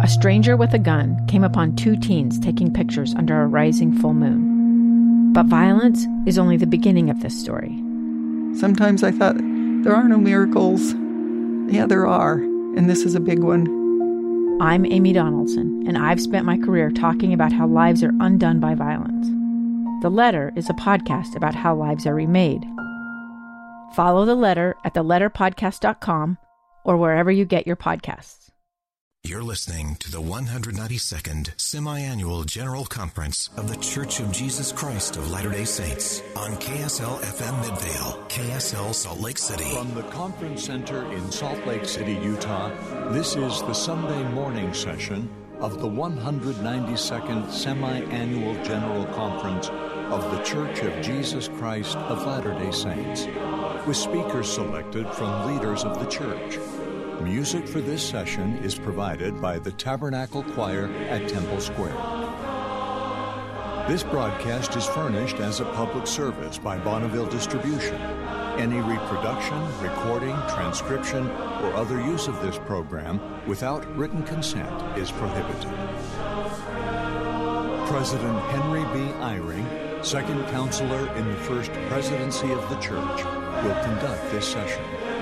a stranger with a gun came upon two teens taking pictures under a rising full moon. But violence is only the beginning of this story. Sometimes I thought, there are no miracles. Yeah, there are, and this is a big one. I'm Amy Donaldson, and I've spent my career talking about how lives are undone by violence. The Letter is a podcast about how lives are remade. Follow The Letter at theletterpodcast.com or wherever you get your podcasts. You're listening to the 192nd Semi-Annual General Conference of The Church of Jesus Christ of Latter-day Saints on KSL-FM Midvale, KSL Salt Lake City. From the Conference Center in Salt Lake City, Utah, this is the Sunday morning session of the 192nd Semi-Annual General Conference of The Church of Jesus Christ of Latter-day Saints, with speakers selected from leaders of the church. Music for this session is provided by the Tabernacle Choir at Temple Square. This broadcast is furnished as a public service by Bonneville Distribution. Any reproduction, recording, transcription, or other use of this program without written consent is prohibited. President Henry B. Eyring, Second Counselor in the First Presidency of the Church, will conduct this session.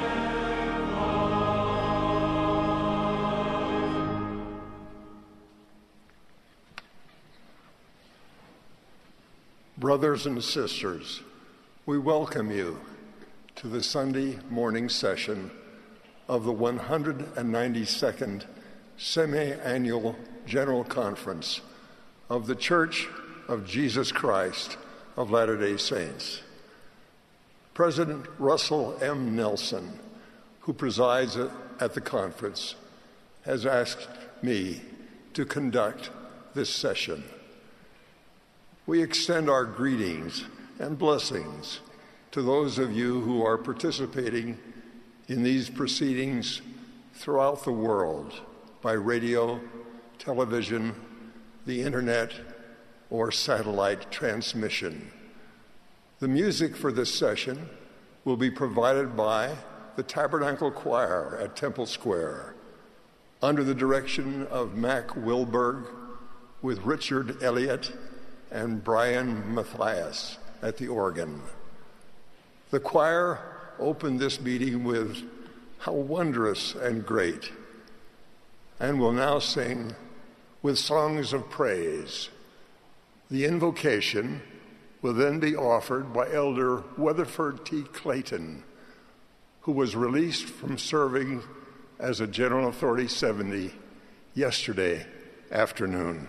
Brothers and sisters, we welcome you to the Sunday morning session of the 192nd Semi-Annual General Conference of the Church of Jesus Christ of Latter-day Saints. President Russell M. Nelson, who presides at the conference, has asked me to conduct this session. We extend our greetings and blessings to those of you who are participating in these proceedings throughout the world by radio, television, the internet, or satellite transmission. The music for this session will be provided by the Tabernacle Choir at Temple Square under the direction of Mac Wilberg with Richard Elliott and Brian Matthias at the organ. The choir opened this meeting with "How Wondrous and Great," and will now sing with songs of praise. The invocation will then be offered by Elder Weatherford T. Clayton, who was released from serving as a General Authority 70 yesterday afternoon.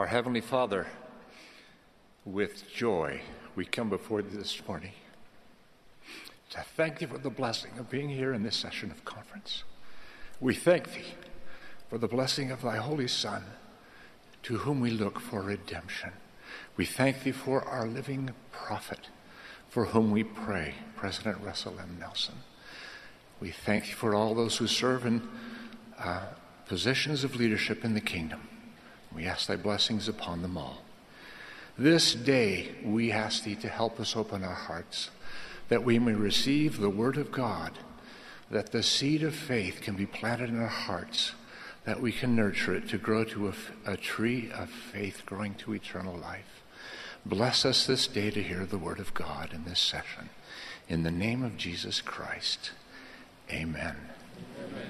Our Heavenly Father, with joy, we come before Thee this morning to thank Thee for the blessing of being here in this session of conference. We thank Thee for the blessing of Thy Holy Son, to whom we look for redemption. We thank Thee for our living prophet, for whom we pray, President Russell M. Nelson. We thank Thee for all those who serve in positions of leadership in the kingdom. We ask Thy blessings upon them all. This day, we ask Thee to help us open our hearts, that we may receive the Word of God, that the seed of faith can be planted in our hearts, that we can nurture it to grow to a tree of faith growing to eternal life. Bless us this day to hear the Word of God in this session. In the name of Jesus Christ, amen. Amen.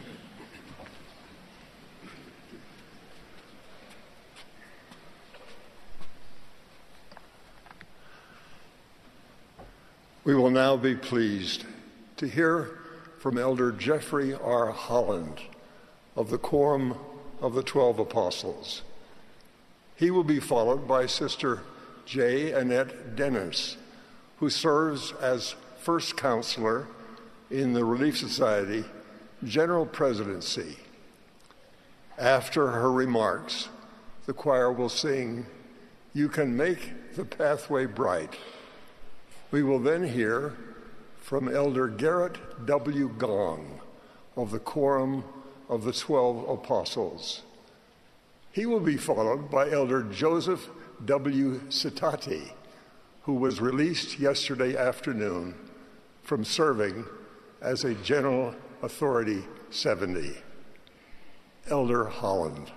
We will now be pleased to hear from Elder Jeffrey R. Holland of the Quorum of the 12 Apostles. He will be followed by Sister J. Annette Dennis, who serves as First Counselor in the Relief Society General Presidency. After her remarks, the choir will sing, "You Can Make the Pathway Bright." We will then hear from Elder Garrett W. Gong of the Quorum of the 12 Apostles. He will be followed by Elder Joseph W. Citati, who was released yesterday afternoon from serving as a General Authority 70. Elder Holland.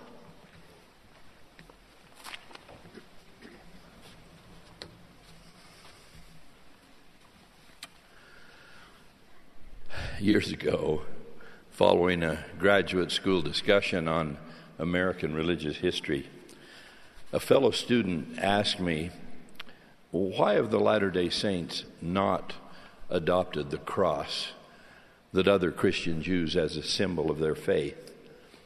Years ago, following a graduate school discussion on American religious history, a fellow student asked me, why have the Latter-day Saints not adopted the cross that other Christians use as a symbol of their faith?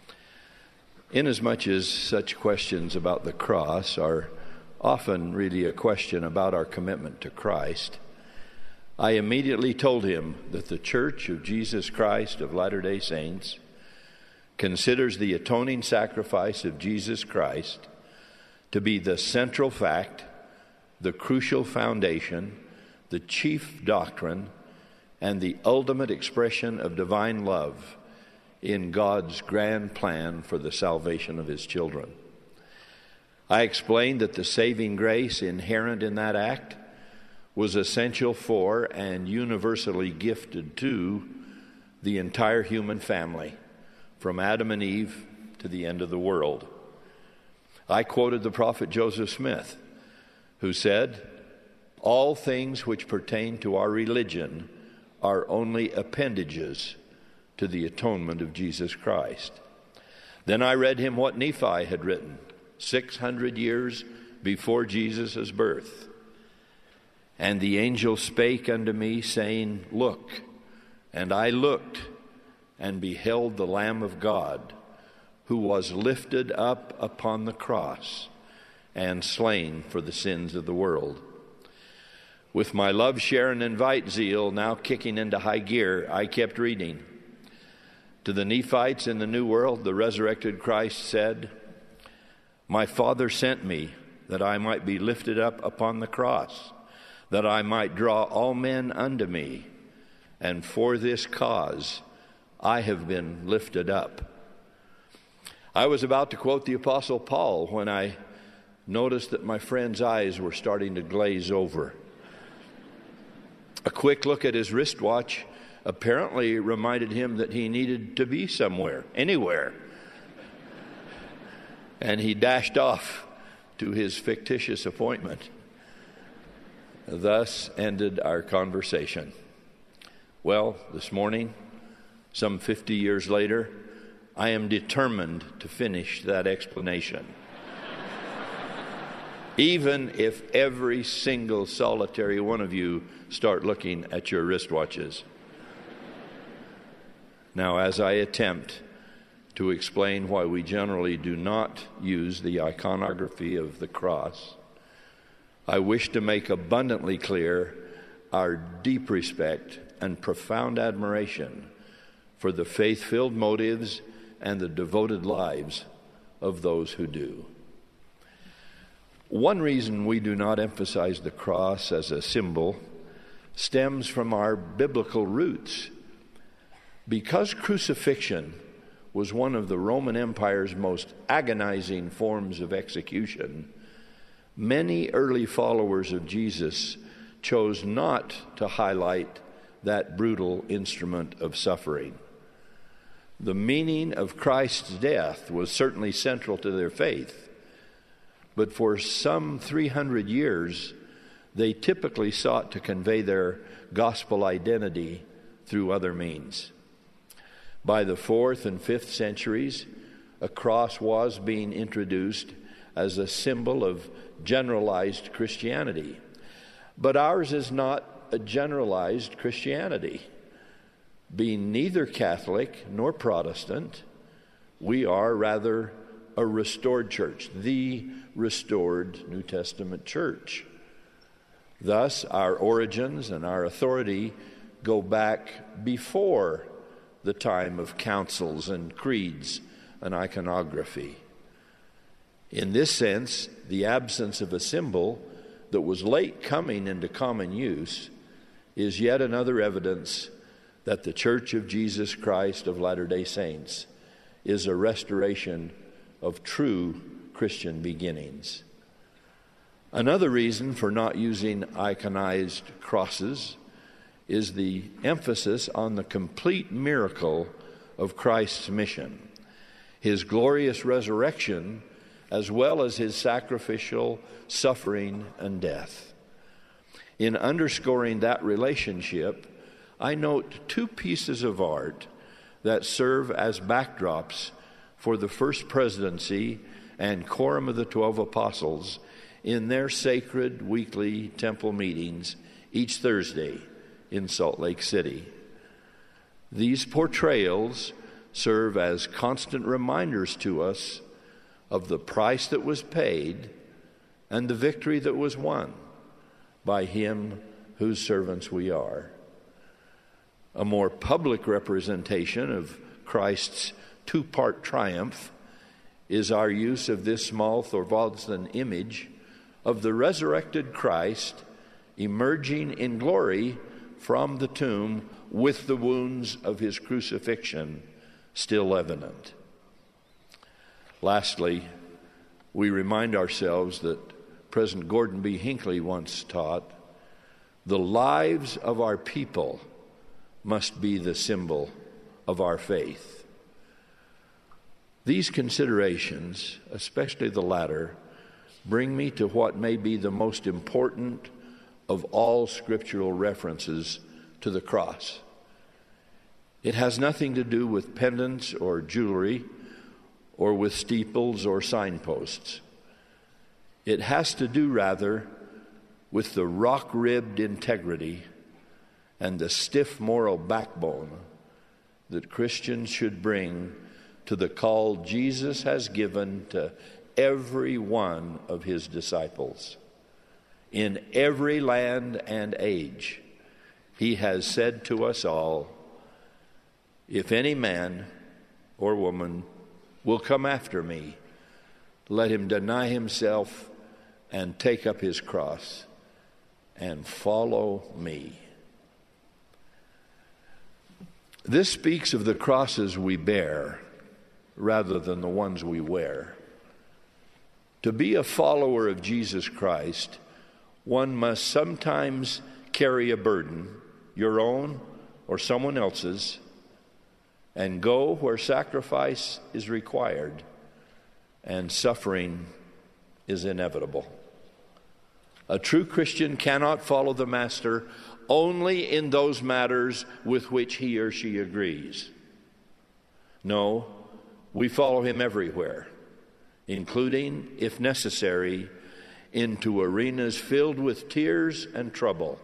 Inasmuch as such questions about the cross are often really a question about our commitment to Christ, I immediately told him that the Church of Jesus Christ of Latter-day Saints considers the atoning sacrifice of Jesus Christ to be the central fact, the crucial foundation, the chief doctrine, and the ultimate expression of divine love in God's grand plan for the salvation of His children. I explained that the saving grace inherent in that act was essential for and universally gifted to the entire human family, from Adam and Eve to the end of the world. I quoted the prophet Joseph Smith, who said, "All things which pertain to our religion are only appendages to the atonement of Jesus Christ." Then I read him what Nephi had written 600 years before Jesus' birth. "And the angel spake unto me, saying, Look. And I looked, and beheld the Lamb of God, who was lifted up upon the cross, and slain for the sins of the world." With my love, share, and invite zeal now kicking into high gear, I kept reading. To the Nephites in the New World, the resurrected Christ said, "My Father sent me, that I might be lifted up upon the cross, that I might draw all men unto me, and for this cause I have been lifted up." I was about to quote the Apostle Paul when I noticed that my friend's eyes were starting to glaze over. A quick look at his wristwatch apparently reminded him that he needed to be somewhere, anywhere. And he dashed off to his fictitious appointment. Thus ended our conversation. Well, this morning, some 50 years later, I am determined to finish that explanation. Even if every single solitary one of you start looking at your wristwatches. Now, as I attempt to explain why we generally do not use the iconography of the cross, I wish to make abundantly clear our deep respect and profound admiration for the faith-filled motives and the devoted lives of those who do. One reason we do not emphasize the cross as a symbol stems from our biblical roots. Because crucifixion was one of the Roman Empire's most agonizing forms of execution, many early followers of Jesus chose not to highlight that brutal instrument of suffering. The meaning of Christ's death was certainly central to their faith, but for some 300 years, they typically sought to convey their gospel identity through other means. By the 4th and 5th centuries, a cross was being introduced as a symbol of generalized Christianity. But ours is not a generalized Christianity. Being neither Catholic nor Protestant, we are rather a restored church, the restored New Testament church. Thus, our origins and our authority go back before the time of councils and creeds and iconography. In this sense, the absence of a symbol that was late coming into common use is yet another evidence that the Church of Jesus Christ of Latter-day Saints is a restoration of true Christian beginnings. Another reason for not using iconized crosses is the emphasis on the complete miracle of Christ's mission, his glorious resurrection, as well as his sacrificial suffering and death. In underscoring that relationship, I note two pieces of art that serve as backdrops for the First Presidency and Quorum of the 12 Apostles in their sacred weekly temple meetings each Thursday in Salt Lake City. These portrayals serve as constant reminders to us of the price that was paid and the victory that was won by him whose servants we are. A more public representation of Christ's two-part triumph is our use of this small Thorwaldsen image of the resurrected Christ emerging in glory from the tomb with the wounds of his crucifixion still evident. Lastly, we remind ourselves that President Gordon B. Hinckley once taught, the lives of our people must be the symbol of our faith. These considerations, especially the latter, bring me to what may be the most important of all scriptural references to the cross. It has nothing to do with pendants or jewelry or with steeples or signposts. It has to do, rather, with the rock-ribbed integrity and the stiff moral backbone that Christians should bring to the call Jesus has given to every one of his disciples. In every land and age, he has said to us all, if any man or woman will come after me, let him deny himself and take up his cross and follow me. This speaks of the crosses we bear rather than the ones we wear. To be a follower of Jesus Christ, one must sometimes carry a burden, your own or someone else's, and go where sacrifice is required and suffering is inevitable. A true Christian cannot follow the Master only in those matters with which he or she agrees. No, we follow him everywhere, including, if necessary, into arenas filled with tears and trouble,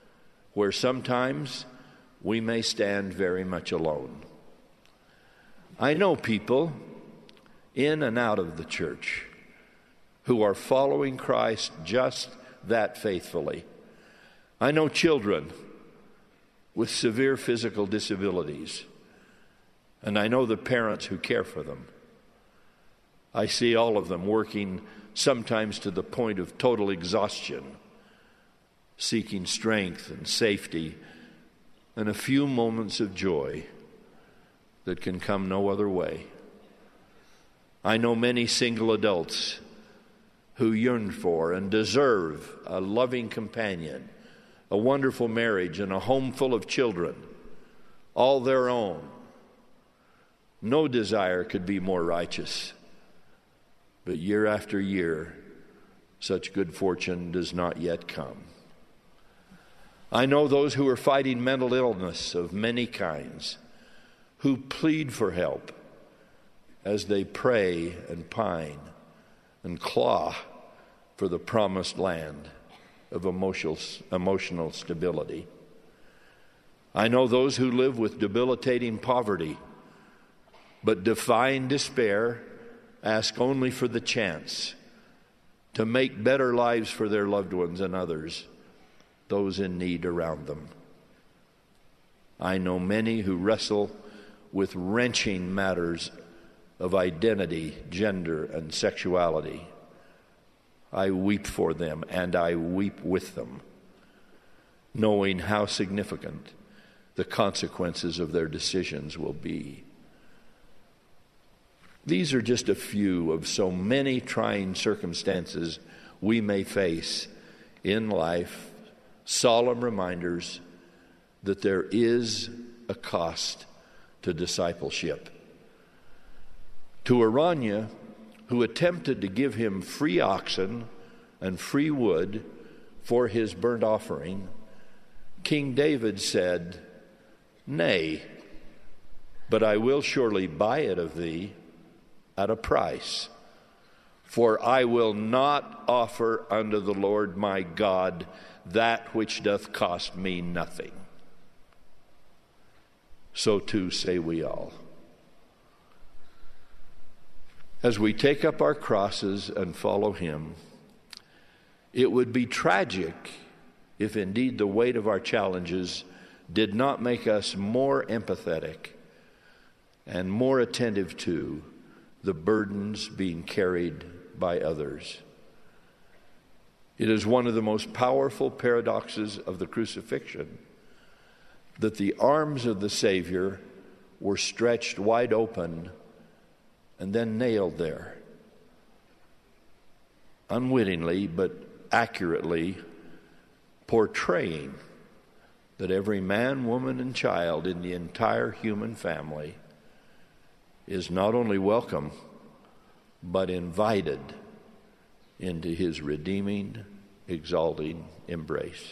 where sometimes we may stand very much alone. I know people in and out of the church who are following Christ just that faithfully. I know children with severe physical disabilities, and I know the parents who care for them. I see all of them working sometimes to the point of total exhaustion, seeking strength and safety and a few moments of joy that can come no other way. I know many single adults who yearn for and deserve a loving companion, a wonderful marriage, and a home full of children, all their own. No desire could be more righteous. But year after year, such good fortune does not yet come. I know those who are fighting mental illness of many kinds, who plead for help as they pray and pine and claw for the promised land of emotional stability. I know those who live with debilitating poverty, but defying despair, ask only for the chance to make better lives for their loved ones and others, those in need around them. I know many who wrestle with wrenching matters of identity, gender, and sexuality. I weep for them, and I weep with them, knowing how significant the consequences of their decisions will be. These are just a few of so many trying circumstances we may face in life, solemn reminders that there is a cost to discipleship. To Araunah, who attempted to give him free oxen and free wood for his burnt offering, King David said, "Nay, but I will surely buy it of thee at a price. For I will not offer unto the Lord my God that which doth cost me nothing." So too say we all. As we take up our crosses and follow him, it would be tragic if indeed the weight of our challenges did not make us more empathetic and more attentive to the burdens being carried by others. It is one of the most powerful paradoxes of the crucifixion that the arms of the Savior were stretched wide open and then nailed there, unwittingly but accurately portraying that every man, woman, and child in the entire human family is not only welcome, but invited into his redeeming, exalting embrace.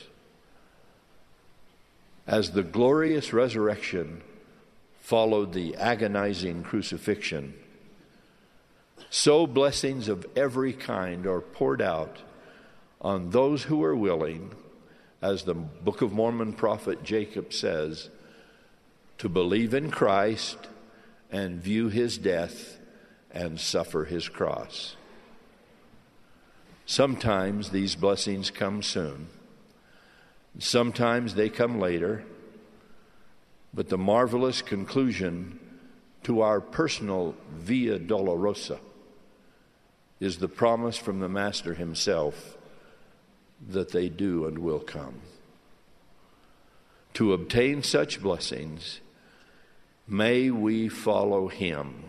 As the glorious resurrection followed the agonizing crucifixion, so blessings of every kind are poured out on those who are willing, as the Book of Mormon prophet Jacob says, to believe in Christ and view his death and suffer his cross. Sometimes these blessings come soon. Sometimes they come later. But the marvelous conclusion to our personal Via Dolorosa is the promise from the Master himself that they do and will come. To obtain such blessings, may we follow him,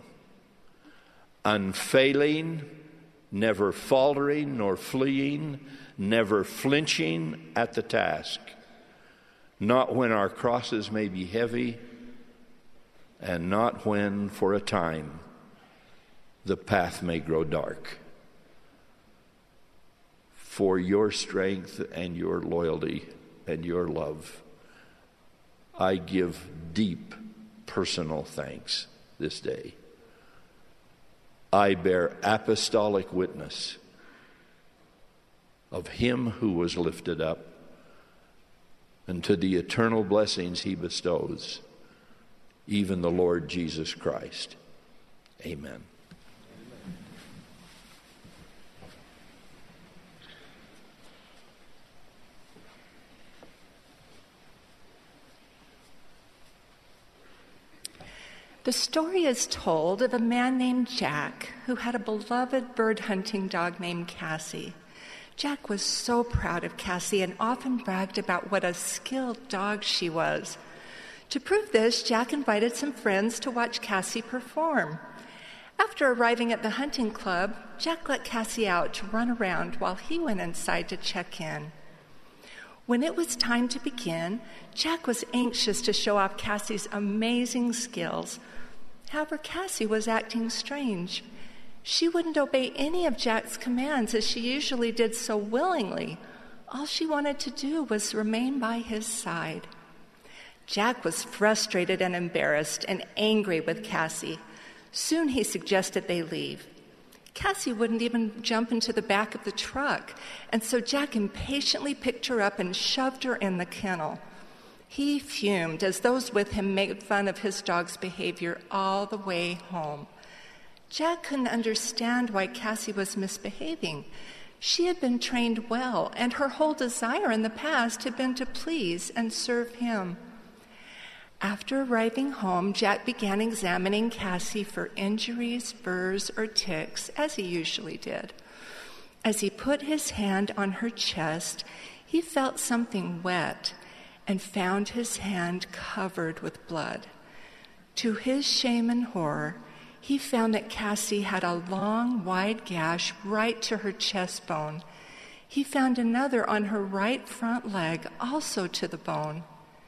unfailing, never faltering nor fleeing, never flinching at the task, not when our crosses may be heavy, and not when, for a time, the path may grow dark. For your strength and your loyalty and your love, I give deep personal thanks this day. I bear apostolic witness of him who was lifted up and to the eternal blessings he bestows, even the Lord Jesus Christ. Amen. The story is told of a man named Jack who had a beloved bird-hunting dog named Cassie. Jack was so proud of Cassie and often bragged about what a skilled dog she was. To prove this, Jack invited some friends to watch Cassie perform. After arriving at the hunting club, Jack let Cassie out to run around while he went inside to check in. When it was time to begin, Jack was anxious to show off Cassie's amazing skills. However, Cassie was acting strange. She wouldn't obey any of Jack's commands as she usually did so willingly. All she wanted to do was remain by his side. Jack was frustrated and embarrassed and angry with Cassie. Soon he suggested they leave. Cassie wouldn't even jump into the back of the truck, and so Jack impatiently picked her up and shoved her in the kennel. He fumed as those with him made fun of his dog's behavior all the way home. Jack couldn't understand why Cassie was misbehaving. She had been trained well, and her whole desire in the past had been to please and serve him. After arriving home, Jack began examining Cassie for injuries, burrs, or ticks, as he usually did. As he put his hand on her chest, he felt something wet and found his hand covered with blood. To his shame and horror, he found that Cassie had a long, wide gash right to her chest bone. He found another on her right front leg, also to the bone.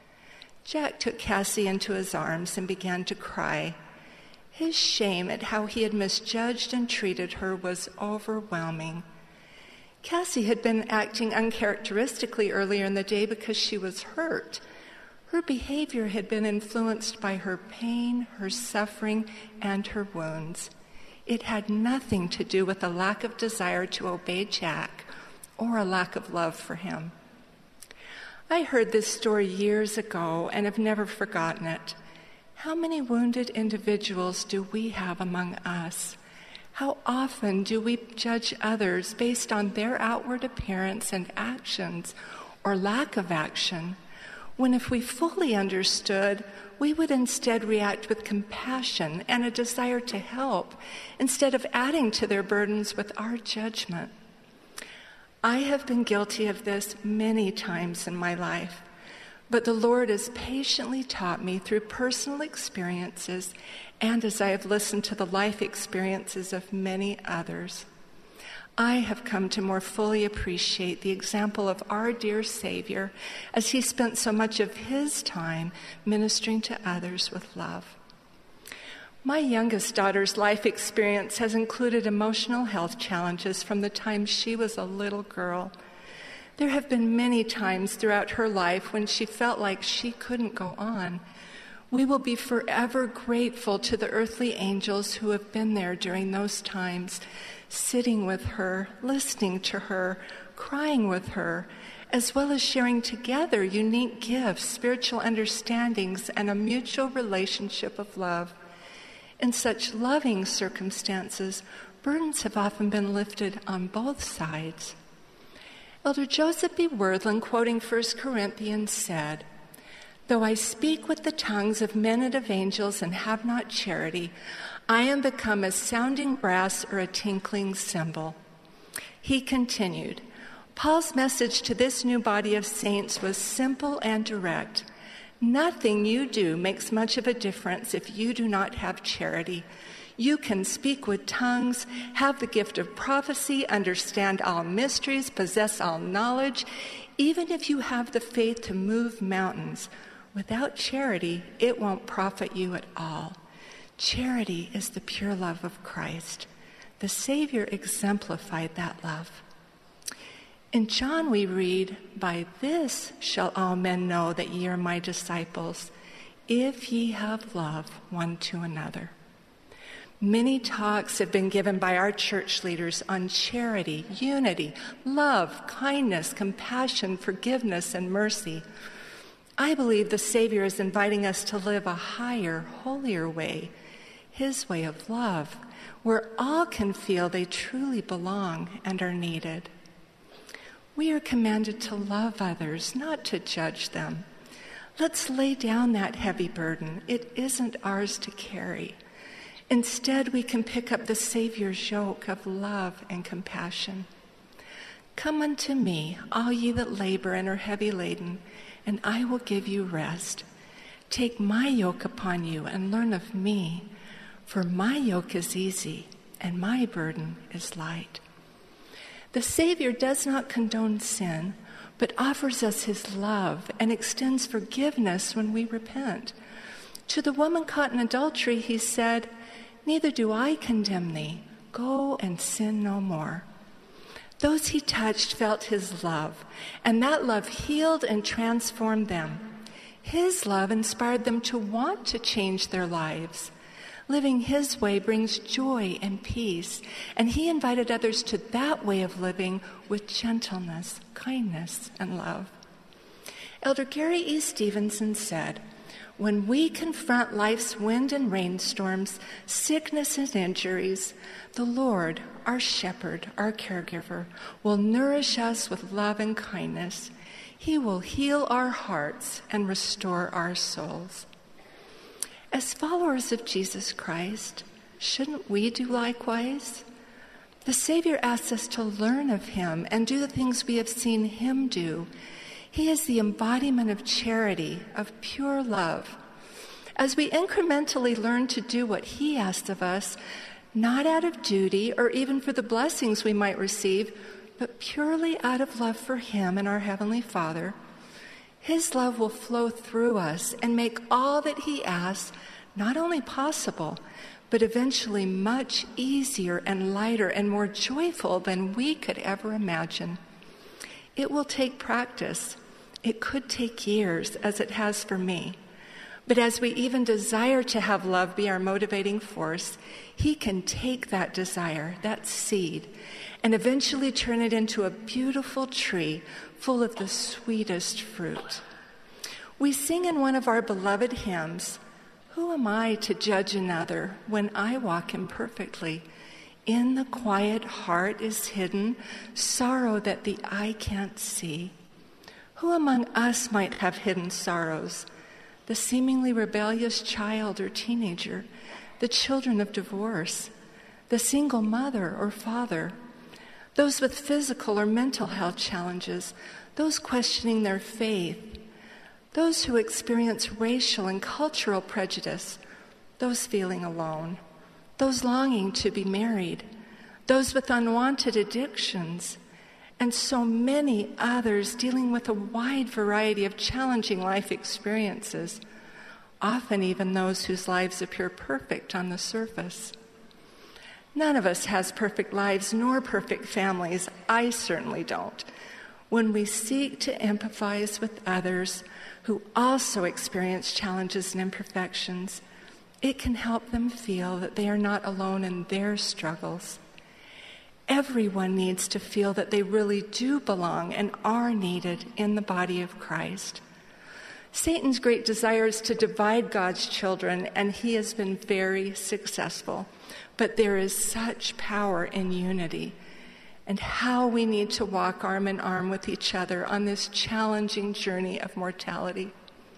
Jack took Cassie into his arms and began to cry. His shame at how he had misjudged and treated her was overwhelming. Cassie had been acting uncharacteristically earlier in the day because she was hurt. Her behavior had been influenced by her pain, her suffering, and her wounds. It had nothing to do with a lack of desire to obey Jack or a lack of love for him. I heard this story years ago and have never forgotten it. How many wounded individuals do we have among us? How often do we judge others based on their outward appearance and actions or lack of action, when if we fully understood, we would instead react with compassion and a desire to help instead of adding to their burdens with our judgment? I have been guilty of this many times in my life, but the Lord has patiently taught me through personal experiences and as I have listened to the life experiences of many others. I have come to more fully appreciate the example of our dear Savior as he spent so much of his time ministering to others with love. My youngest daughter's life experience has included emotional health challenges from the time she was a little girl. There have been many times throughout her life when she felt like she couldn't go on. We will be forever grateful to the earthly angels who have been there during those times, sitting with her, listening to her, crying with her, as well as sharing together unique gifts, spiritual understandings, and a mutual relationship of love. In such loving circumstances, burdens have often been lifted on both sides. Elder Joseph B. Worthland, quoting 1 Corinthians, said, "Though I speak with the tongues of men and of angels and have not charity, I am become as sounding brass or a tinkling cymbal." He continued, Paul's message to this new body of saints was simple and direct. Nothing you do makes much of a difference if you do not have charity. You can speak with tongues, have the gift of prophecy, understand all mysteries, possess all knowledge, even if you have the faith to move mountains. Without charity, it won't profit you at all. Charity is the pure love of Christ. The Savior exemplified that love. In John we read, "By this shall all men know that ye are my disciples, if ye have love one to another." Many talks have been given by our church leaders on charity, unity, love, kindness, compassion, forgiveness, and mercy. I believe the Savior is inviting us to live a higher, holier way. his way of love, where all can feel they truly belong and are needed. We are commanded to love others, not to judge them. Let's lay down that heavy burden. It isn't ours to carry. Instead, we can pick up the Savior's yoke of love and compassion. Come unto me, all ye that labor and are heavy laden, and I will give you rest. Take my yoke upon you and learn of me, for my yoke is easy and my burden is light. The Savior does not condone sin, but offers us his love and extends forgiveness when we repent. To the woman caught in adultery, he said, "Neither do I condemn thee. Go and sin no more." Those he touched felt his love, and that love healed and transformed them. His love inspired them to want to change their lives. Living his way brings joy and peace, and he invited others to that way of living with gentleness, kindness, and love. Elder Gary E. Stevenson said, "When we confront life's wind and rainstorms, sickness and injuries, the Lord, our shepherd, our caregiver, will nourish us with love and kindness. He will heal our hearts and restore our souls." As followers of Jesus Christ, shouldn't we do likewise? The Savior asks us to learn of him and do the things we have seen him do. He is the embodiment of charity, of pure love. As we incrementally learn to do what he asks of us, not out of duty or even for the blessings we might receive, but purely out of love for him and our Heavenly Father, his love will flow through us and make all that he asks not only possible, but eventually much easier and lighter and more joyful than we could ever imagine. It will take practice. It could take years, as it has for me. But as we even desire to have love be our motivating force, he can take that desire, that seed, and eventually turn it into a beautiful tree full of the sweetest fruit. We sing in one of our beloved hymns, "Who am I to judge another when I walk imperfectly? In the quiet heart is hidden sorrow that the eye can't see." Who among us might have hidden sorrows? The seemingly rebellious child or teenager, the children of divorce, the single mother or father, those with physical or mental health challenges, those questioning their faith, those who experience racial and cultural prejudice, those feeling alone, those longing to be married, those with unwanted addictions, and so many others dealing with a wide variety of challenging life experiences, often even those whose lives appear perfect on the surface. None of us has perfect lives nor perfect families. I certainly don't. When we seek to empathize with others who also experience challenges and imperfections, it can help them feel that they are not alone in their struggles. Everyone needs to feel that they really do belong and are needed in the body of Christ. Satan's great desire is to divide God's children, and he has been very successful. But there is such power in unity, and how we need to walk arm in arm with each other on this challenging journey of mortality.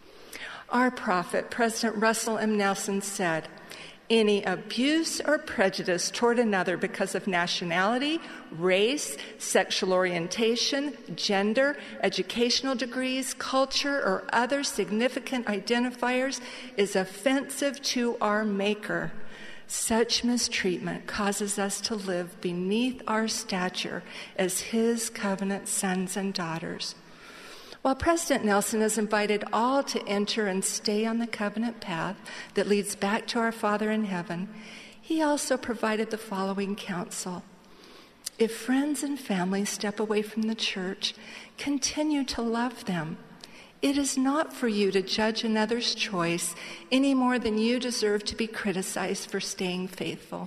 Our prophet, President Russell M. Nelson, said, "Any abuse or prejudice toward another because of nationality, race, sexual orientation, gender, educational degrees, culture, or other significant identifiers is offensive to our Maker. Such mistreatment causes us to live beneath our stature as his covenant sons and daughters." While President Nelson has invited all to enter and stay on the covenant path that leads back to our Father in heaven, he also provided the following counsel. If friends and family step away from the church, continue to love them. It is not for you to judge another's choice any more than you deserve to be criticized for staying faithful.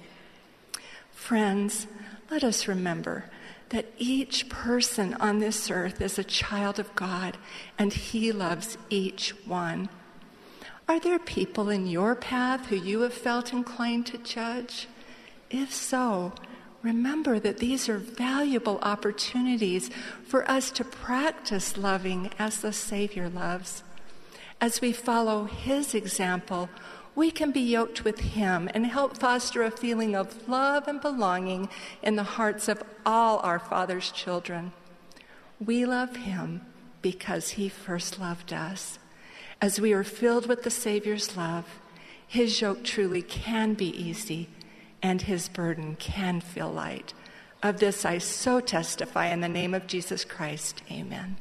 Friends, let us remember that each person on this earth is a child of God, and he loves each one. Are there people in your path who you have felt inclined to judge? If so, remember that these are valuable opportunities for us to practice loving as the Savior loves. As we follow his example, we can be yoked with him and help foster a feeling of love and belonging in the hearts of all our Father's children. We love him because he first loved us. As we are filled with the Savior's love, his yoke truly can be easy and his burden can feel light. Of this I so testify in the name of Jesus Christ. Amen.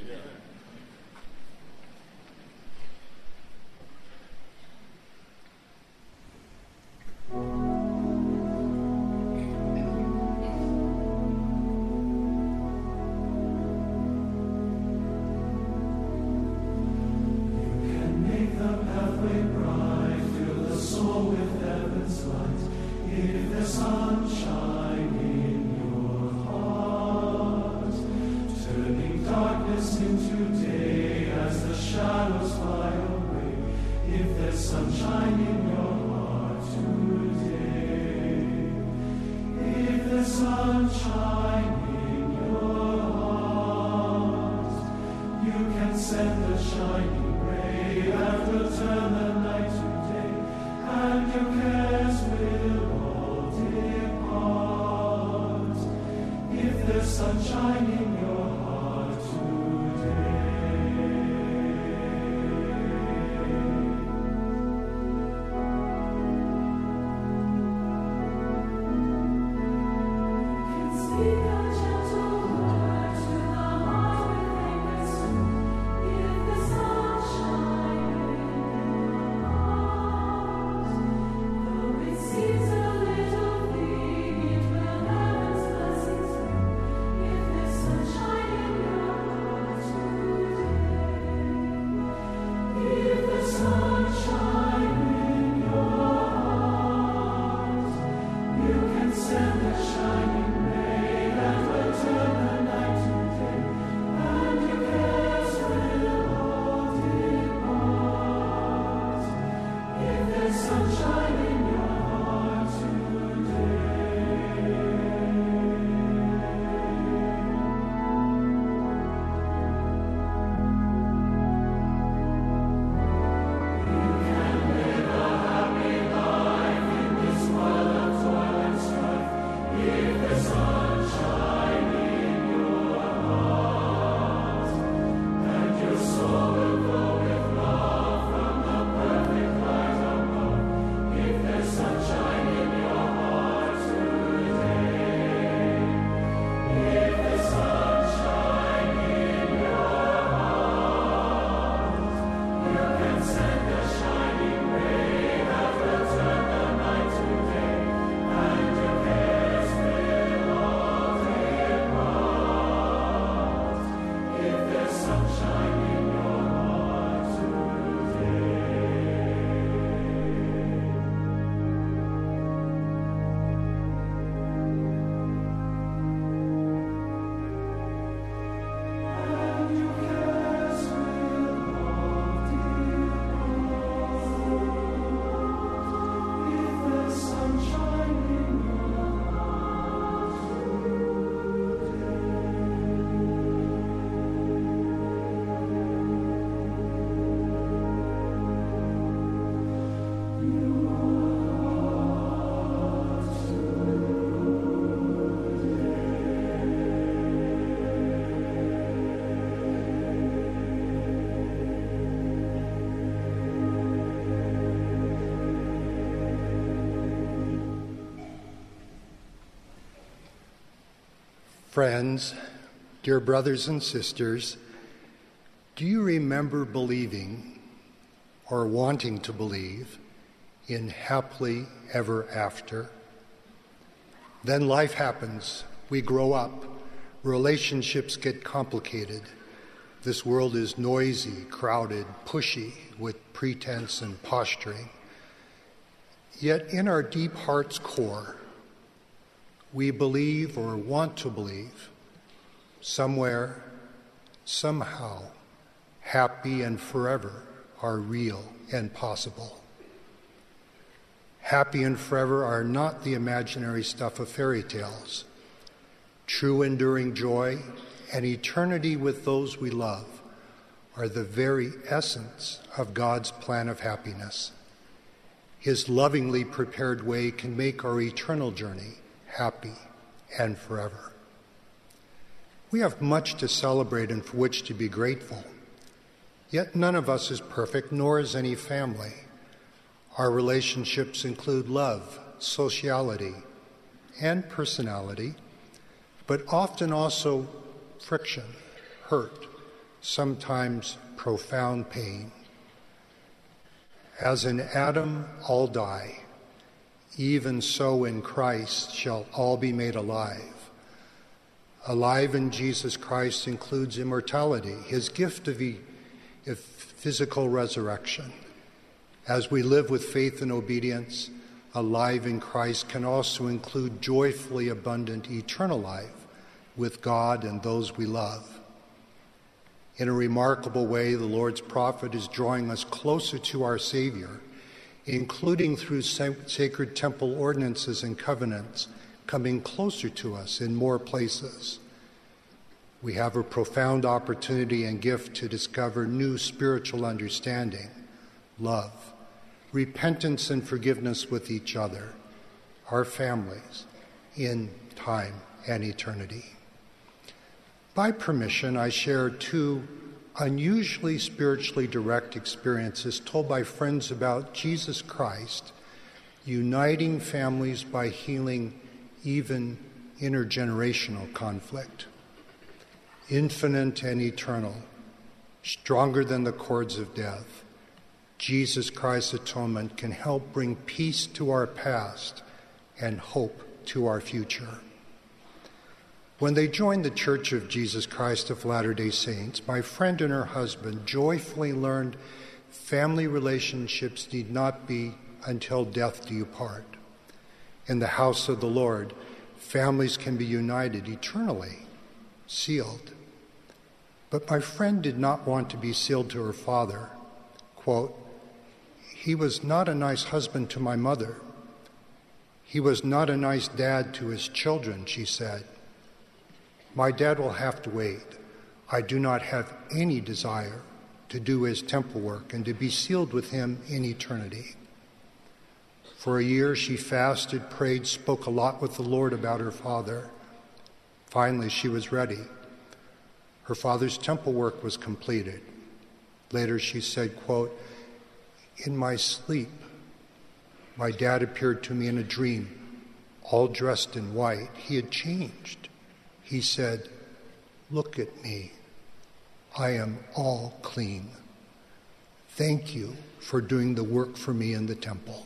Friends, dear brothers and sisters, do you remember believing or wanting to believe in happily ever after? Then life happens. We grow up. Relationships get complicated. This world is noisy, crowded, pushy, with pretense and posturing. Yet in our deep heart's core, we believe or want to believe, somewhere, somehow, happy and forever are real and possible. Happy and forever are not the imaginary stuff of fairy tales. True enduring joy and eternity with those we love are the very essence of God's plan of happiness. His lovingly prepared way can make our eternal journey happy and forever. We have much to celebrate and for which to be grateful. Yet none of us is perfect, nor is any family. Our relationships include love, sociality, and personality, but often also friction, hurt, sometimes profound pain. As in Adam all die, even so in Christ shall all be made alive. Alive in Jesus Christ includes immortality, his gift of physical resurrection. As we live with faith and obedience, alive in Christ can also include joyfully abundant eternal life with God and those we love. In a remarkable way, the Lord's prophet is drawing us closer to our Savior, including through sacred temple ordinances and covenants, coming closer to us in more places. We have a profound opportunity and gift to discover new spiritual understanding, love, repentance and forgiveness with each other, our families, in time and eternity. By permission, I share two unusually spiritually direct experiences told by friends about Jesus Christ uniting families by healing even intergenerational conflict. Infinite and eternal, stronger than the cords of death, Jesus Christ's atonement can help bring peace to our past and hope to our future. When they joined the Church of Jesus Christ of Latter-day Saints, my friend and her husband joyfully learned family relationships need not be until death do you part. In the house of the Lord, families can be united eternally, sealed. But my friend did not want to be sealed to her father. Quote, "He was not a nice husband to my mother. He was not a nice dad to his children," she said. "My dad will have to wait. I do not have any desire to do his temple work and to be sealed with him in eternity." For a year she fasted, prayed, spoke a lot with the Lord about her father. Finally, she was ready. Her father's temple work was completed. Later she said, quote, "In my sleep, my dad appeared to me in a dream, all dressed in white. He had changed. He said, 'Look at me. I am all clean. Thank you for doing the work for me in the temple.'"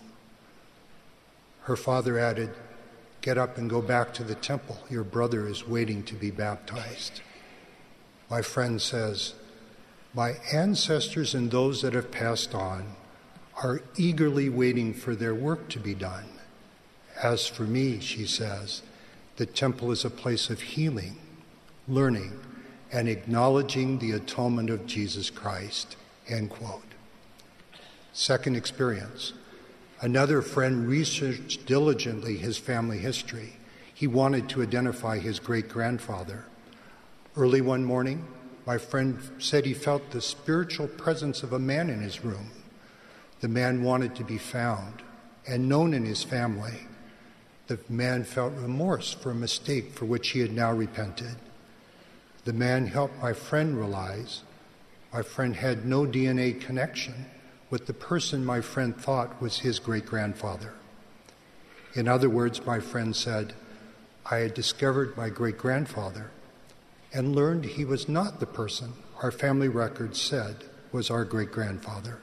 Her father added, "Get up and go back to the temple. Your brother is waiting to be baptized." My friend says, "My ancestors and those that have passed on are eagerly waiting for their work to be done. As for me," she says, "the temple is a place of healing, learning, and acknowledging the atonement of Jesus Christ." End quote. Second experience. Another friend researched diligently his family history. He wanted to identify his great-grandfather. Early one morning, my friend said he felt the spiritual presence of a man in his room. The man wanted to be found and known in his family. The man felt remorse for a mistake for which he had now repented. The man helped my friend realize my friend had no DNA connection with the person my friend thought was his great-grandfather. In other words, my friend said, "I had discovered my great-grandfather and learned he was not the person our family records said was our great-grandfather."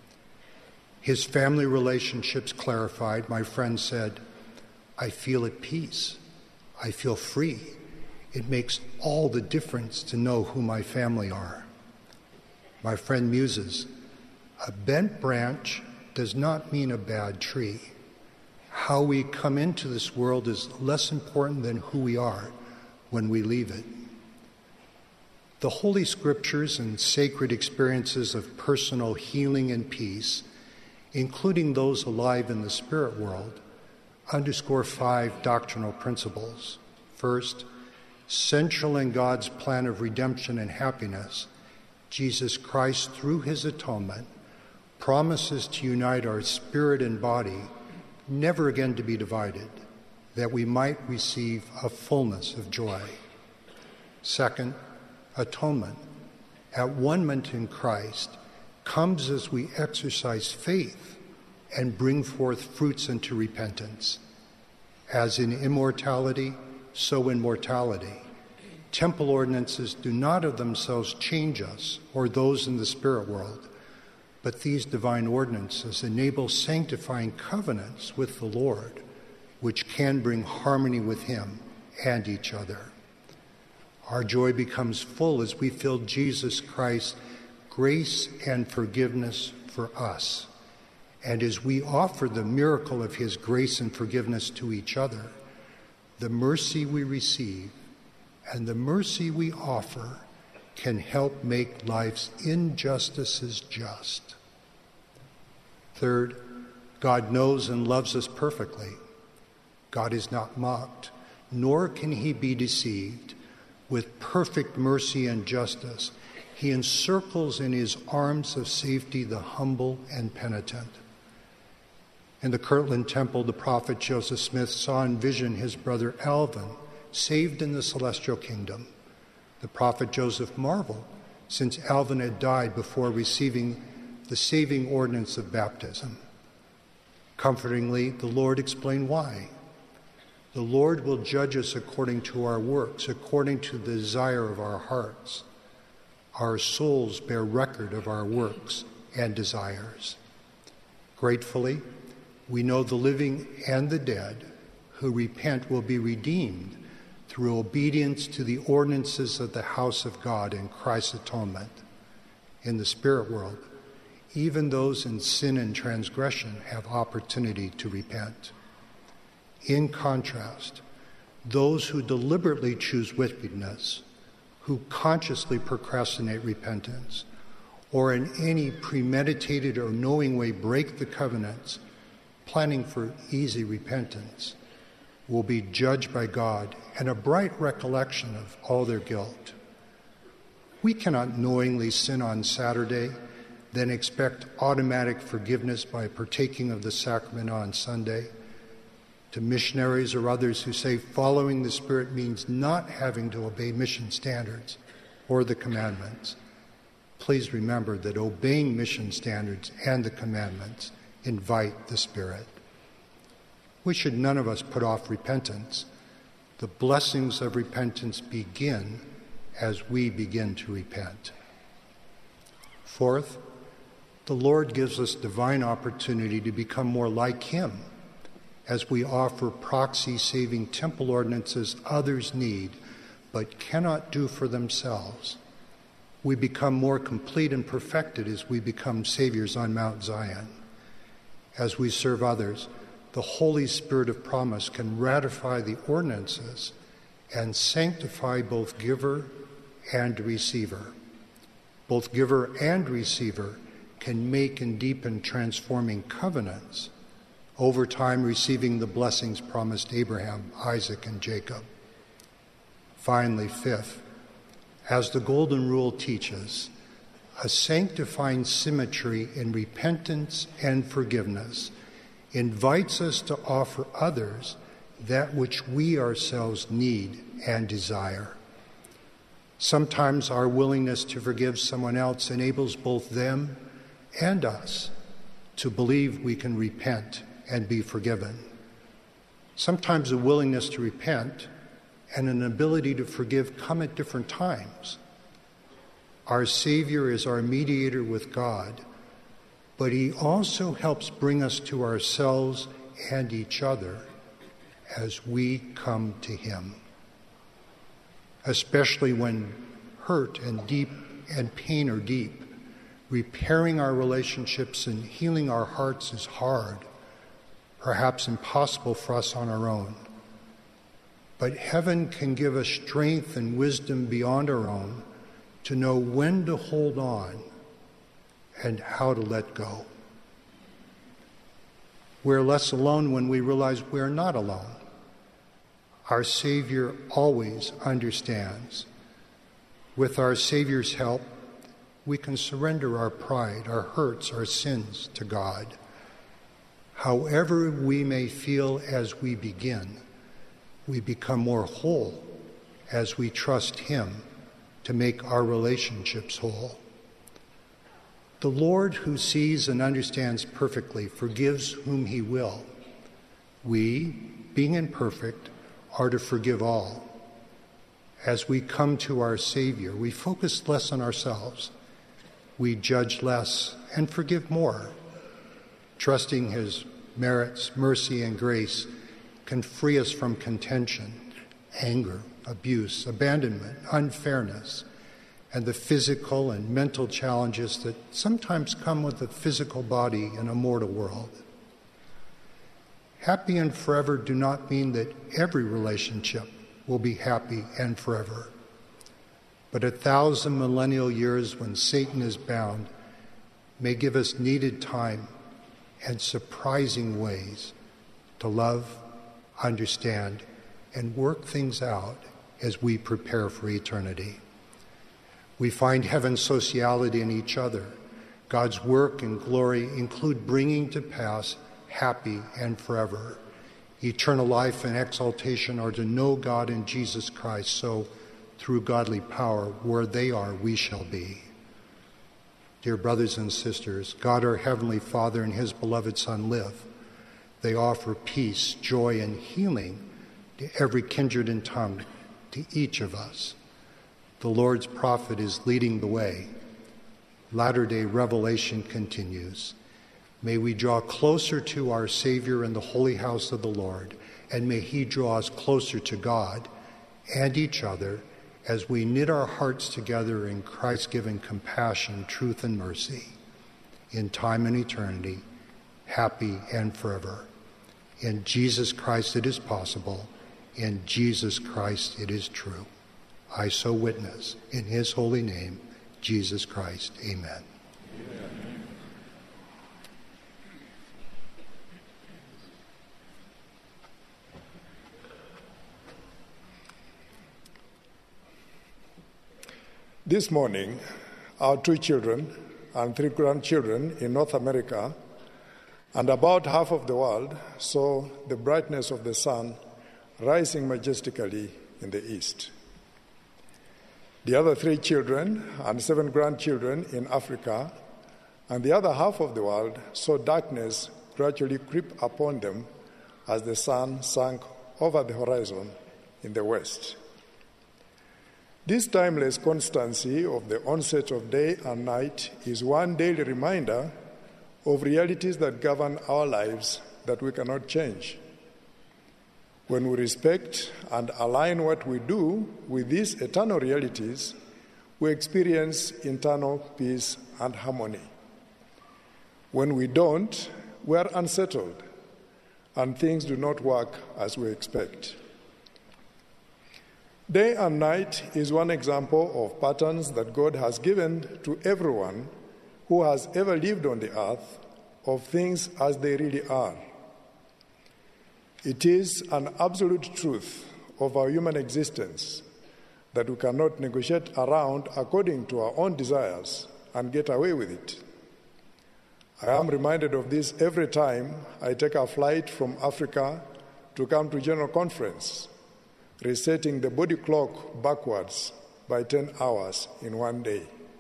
His family relationships clarified. My friend said, "I feel at peace. I feel free. It makes all the difference to know who my family are." My friend muses, "A bent branch does not mean a bad tree. How we come into this world is less important than who we are when we leave it." The Holy Scriptures and sacred experiences of personal healing and peace, including those alive in the spirit world, underscore 5 doctrinal principles. First, central in God's plan of redemption and happiness, Jesus Christ, through his atonement, promises to unite our spirit and body, never again to be divided, that we might receive a fullness of joy. Second, atonement, at one-ment in Christ, comes as we exercise faith and bring forth fruits unto repentance. As in immortality, so in mortality, temple ordinances do not of themselves change us or those in the spirit world, but these divine ordinances enable sanctifying covenants with the Lord, which can bring harmony with him and each other. Our joy becomes full as we feel Jesus Christ's grace and forgiveness for us. And as we offer the miracle of his grace and forgiveness to each other, the mercy we receive and the mercy we offer can help make life's injustices just. Third, God knows and loves us perfectly. God is not mocked, nor can he be deceived. With perfect mercy and justice, he encircles in his arms of safety the humble and penitent. In the Kirtland Temple, the prophet Joseph Smith saw in vision his brother Alvin, saved in the celestial kingdom. The prophet Joseph marveled, since Alvin had died before receiving the saving ordinance of baptism. Comfortingly, the Lord explained why. The Lord will judge us according to our works, according to the desire of our hearts. Our souls bear record of our works and desires. Gratefully, we know the living and the dead who repent will be redeemed through obedience to the ordinances of the house of God in Christ's atonement. In the spirit world, even those in sin and transgression have opportunity to repent. In contrast, those who deliberately choose wickedness, who consciously procrastinate repentance, or in any premeditated or knowing way break the covenants, planning for easy repentance, will be judged by God and a bright recollection of all their guilt. We cannot knowingly sin on Saturday, then expect automatic forgiveness by partaking of the sacrament on Sunday. To missionaries or others who say following the Spirit means not having to obey mission standards or the commandments, please remember that obeying mission standards and the commandments invite the Spirit. We should none of us put off repentance. The blessings of repentance begin as we begin to repent. Fourth, the Lord gives us divine opportunity to become more like him as we offer proxy-saving temple ordinances others need but cannot do for themselves. We become more complete and perfected as we become saviors on Mount Zion. As we serve others, the Holy Spirit of promise can ratify the ordinances and sanctify both giver and receiver. Both giver and receiver can make and deepen transforming covenants, over time receiving the blessings promised Abraham, Isaac, and Jacob. Finally, fifth, as the Golden Rule teaches, a sanctifying symmetry in repentance and forgiveness invites us to offer others that which we ourselves need and desire. Sometimes our willingness to forgive someone else enables both them and us to believe we can repent and be forgiven. Sometimes a willingness to repent and an ability to forgive come at different times. Our Savior is our mediator with God, but he also helps bring us to ourselves and each other as we come to him. Especially when hurt and pain are deep, repairing our relationships and healing our hearts is hard, perhaps impossible for us on our own. But heaven can give us strength and wisdom beyond our own to know when to hold on and how to let go. We're less alone when we realize we're not alone. Our Savior always understands. With our Savior's help, we can surrender our pride, our hurts, our sins to God. However we may feel as we begin, we become more whole as we trust Him to make our relationships whole. The Lord, who sees and understands perfectly, forgives whom He will. We, being imperfect, are to forgive all. As we come to our Savior, we focus less on ourselves. We judge less and forgive more. Trusting His merits, mercy, and grace can free us from contention, anger, abuse, abandonment, unfairness, and the physical and mental challenges that sometimes come with the physical body in a mortal world. Happy and forever do not mean that every relationship will be happy and forever. But 1,000 millennial years when Satan is bound may give us needed time and surprising ways to love, understand, and work things out as we prepare for eternity. We find heaven's sociality in each other. God's work and glory include bringing to pass happy and forever. Eternal life and exaltation are to know God in Jesus Christ, so through godly power, where they are, we shall be. Dear brothers and sisters, God our Heavenly Father and His beloved Son live. They offer peace, joy, and healing to every kindred and tongue, to each of us. The Lord's prophet is leading the way. Latter-day revelation continues. May we draw closer to our Savior in the holy house of the Lord, and may He draw us closer to God and each other as we knit our hearts together in Christ-given compassion, truth, and mercy, in time and eternity, happy and forever. In Jesus Christ it is possible. In Jesus Christ it is true. I so witness. In His holy name, Jesus Christ. Amen. This morning, our 2 children and 3 grandchildren in North America and about half of the world saw the brightness of the sun rising majestically in the east. The other 3 children and 7 grandchildren in Africa and the other half of the world saw darkness gradually creep upon them as the sun sank over the horizon in the west. This timeless constancy of the onset of day and night is one daily reminder of realities that govern our lives that we cannot change. When we respect and align what we do with these eternal realities, we experience internal peace and harmony. When we don't, we are unsettled, and things do not work as we expect. Day and night is one example of patterns that God has given to everyone who has ever lived on the earth of things as they really are. It is an absolute truth of our human existence that we cannot negotiate around according to our own desires and get away with it. I am reminded of this every time I take a flight from Africa to come to General Conference, resetting the body clock backwards by 10 hours in one day.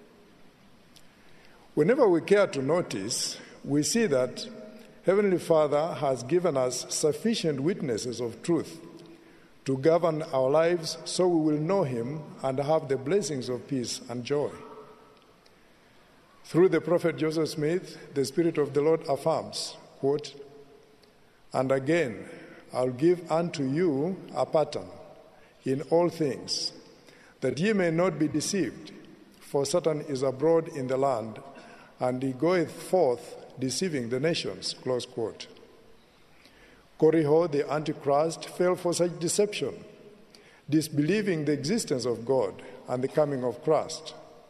Whenever we care to notice, we see that Heavenly Father has given us sufficient witnesses of truth to govern our lives so we will know Him and have the blessings of peace and joy. Through the prophet Joseph Smith, the Spirit of the Lord affirms, quote, "And again, I'll give unto you a pattern in all things, that ye may not be deceived. For Satan is abroad in the land, and he goeth forth deceiving the nations." Close quote. Koriho, the Antichrist, fell for such deception, disbelieving the existence of God and the coming of Christ.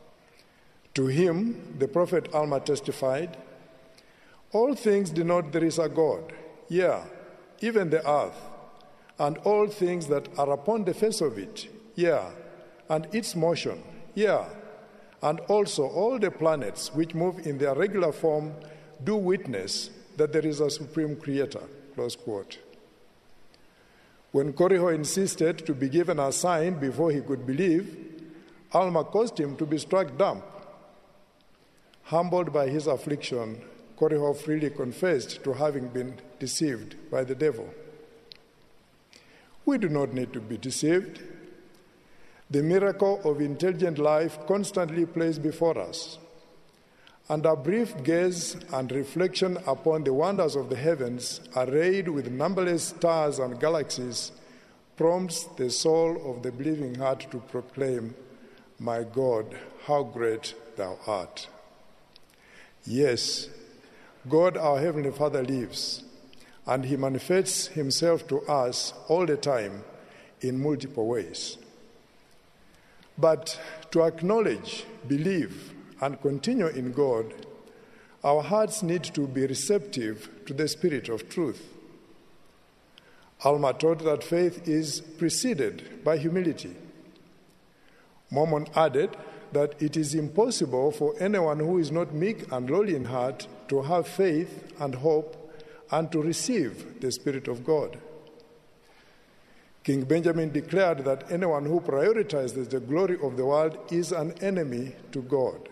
To him, the prophet Alma testified, "All things denote there is a God, yea, even the earth, and all things that are upon the face of it, yea, and its motion, yea, and also all the planets which move in their regular form do witness that there is a supreme creator." Close quote. When Koriho insisted to be given a sign before he could believe, Alma caused him to be struck dumb. Humbled by his affliction, Koriho freely confessed to having been deceived by the devil. We do not need to be deceived. The miracle of intelligent life constantly plays before us, and a brief gaze and reflection upon the wonders of the heavens, arrayed with numberless stars and galaxies, prompts the soul of the believing heart to proclaim, "My God, how great thou art." Yes, God our Heavenly Father lives, and he manifests himself to us all the time in multiple ways. But to acknowledge, believe, and continue in God, our hearts need to be receptive to the Spirit of truth. Alma taught that faith is preceded by humility. Mormon added that it is impossible for anyone who is not meek and lowly in heart to have faith and hope and to receive the Spirit of God. King Benjamin declared that anyone who prioritizes the glory of the world is an enemy to God.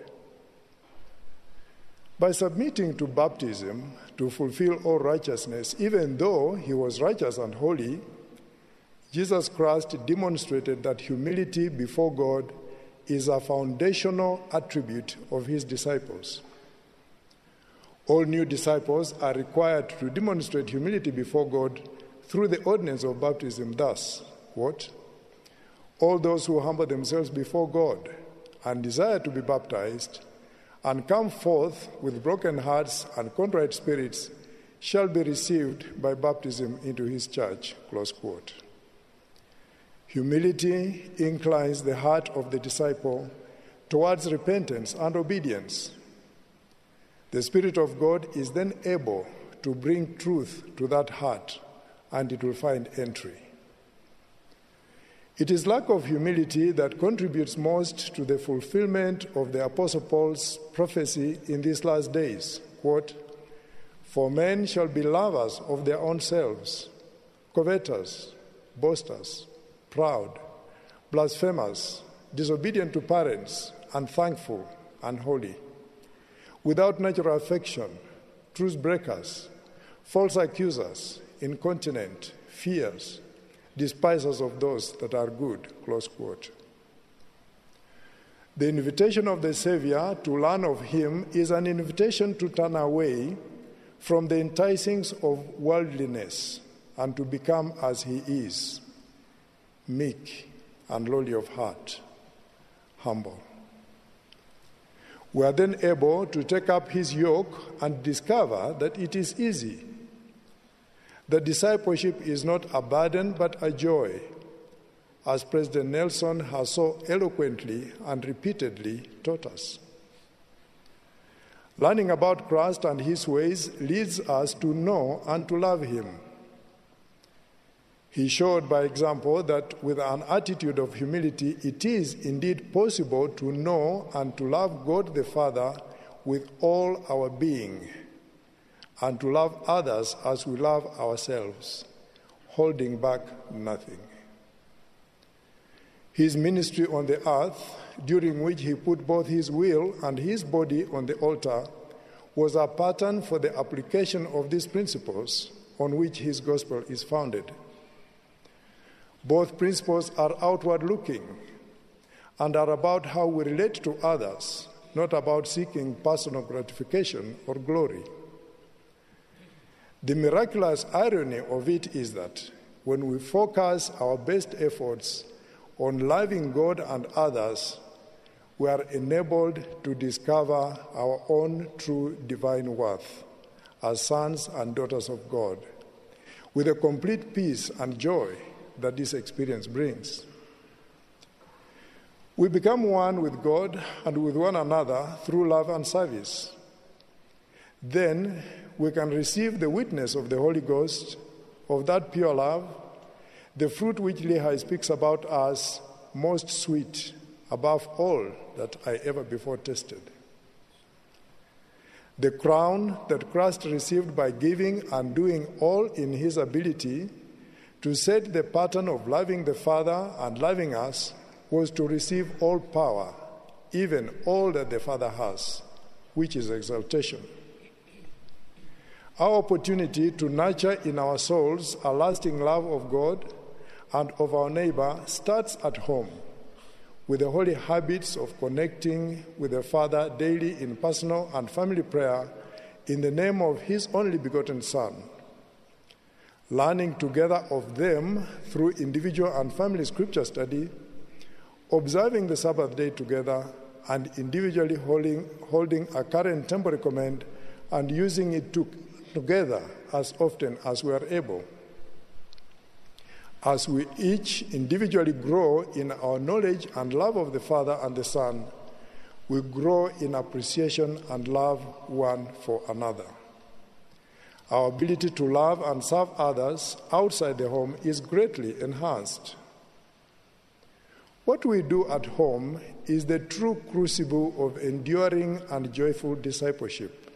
By submitting to baptism to fulfill all righteousness, even though he was righteous and holy, Jesus Christ demonstrated that humility before God is a foundational attribute of his disciples. All new disciples are required to demonstrate humility before God through the ordinance of baptism. Thus, what? All those who humble themselves before God and desire to be baptized and come forth with broken hearts and contrite spirits shall be received by baptism into his church. Close quote. Humility inclines the heart of the disciple towards repentance and obedience. The Spirit of God is then able to bring truth to that heart, and it will find entry. It is lack of humility that contributes most to the fulfillment of the Apostle Paul's prophecy in these last days. Quote, "For men shall be lovers of their own selves, covetous, boasters, proud, blasphemous, disobedient to parents, unthankful, unholy, without natural affection, truce breakers, false accusers, incontinent, fierce, despisers of those that are good." Close quote. The invitation of the Savior to learn of him is an invitation to turn away from the enticings of worldliness and to become as he is, meek and lowly of heart, humble. We are then able to take up his yoke and discover that it is easy. That discipleship is not a burden but a joy, as President Nelson has so eloquently and repeatedly taught us. Learning about Christ and his ways leads us to know and to love him. He showed by example that with an attitude of humility, it is indeed possible to know and to love God the Father with all our being, and to love others as we love ourselves, holding back nothing. His ministry on the earth, during which he put both his will and his body on the altar, was a pattern for the application of these principles on which his gospel is founded. Both principles are outward-looking and are about how we relate to others, not about seeking personal gratification or glory. The miraculous irony of it is that when we focus our best efforts on loving God and others, we are enabled to discover our own true divine worth as sons and daughters of God, with a complete peace and joy that this experience brings. We become one with God and with one another through love and service. Then we can receive the witness of the Holy Ghost, of that pure love, the fruit which Lehi speaks about as most sweet, above all that I ever before tasted. The crown that Christ received by giving and doing all in his ability to set the pattern of loving the Father and loving us was to receive all power, even all that the Father has, which is exaltation. Our opportunity to nurture in our souls a lasting love of God and of our neighbor starts at home, with the holy habits of connecting with the Father daily in personal and family prayer in the name of his only begotten Son, learning together of them through individual and family scripture study, observing the Sabbath day together, and individually holding a current temporary command and using it together as often as we are able. As we each individually grow in our knowledge and love of the Father and the Son, we grow in appreciation and love one for another. Our ability to love and serve others outside the home is greatly enhanced. What we do at home is the true crucible of enduring and joyful discipleship.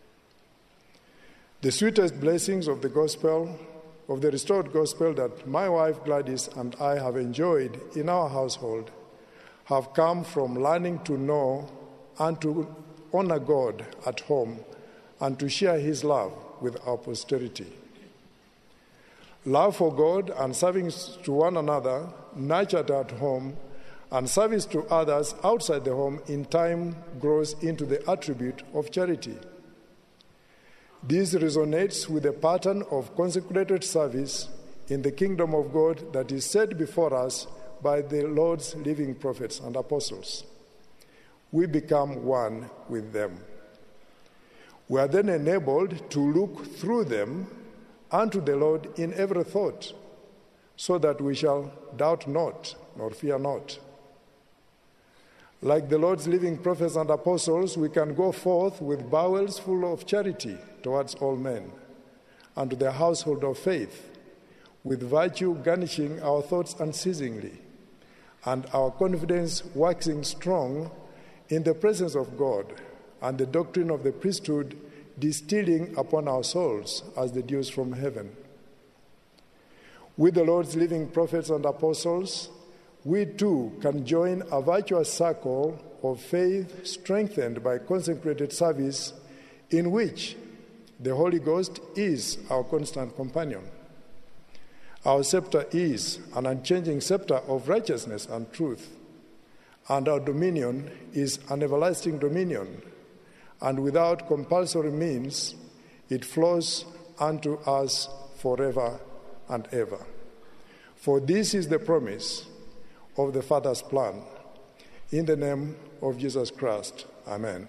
The sweetest blessings of the gospel, of the restored gospel that my wife Gladys and I have enjoyed in our household, have come from learning to know and to honor God at home and to share his love with our posterity. Love for God and serving to one another, nurtured at home, and service to others outside the home in time grows into the attribute of charity. This resonates with the pattern of consecrated service in the kingdom of God that is set before us by the Lord's living prophets and apostles. We become one with them. We are then enabled to look through them unto the Lord in every thought, so that we shall doubt not, nor fear not. Like the Lord's living prophets and apostles, we can go forth with bowels full of charity towards all men, and to the household of faith, with virtue garnishing our thoughts unceasingly, and our confidence waxing strong in the presence of God, and the doctrine of the priesthood distilling upon our souls as the dews from heaven. With the Lord's living prophets and apostles, we too can join a virtuous circle of faith strengthened by consecrated service, in which the Holy Ghost is our constant companion. Our scepter is an unchanging scepter of righteousness and truth, and our dominion is an everlasting dominion, and without compulsory means it flows unto us forever and ever. For this is the promise of the Father's plan. In the name of Jesus Christ, amen.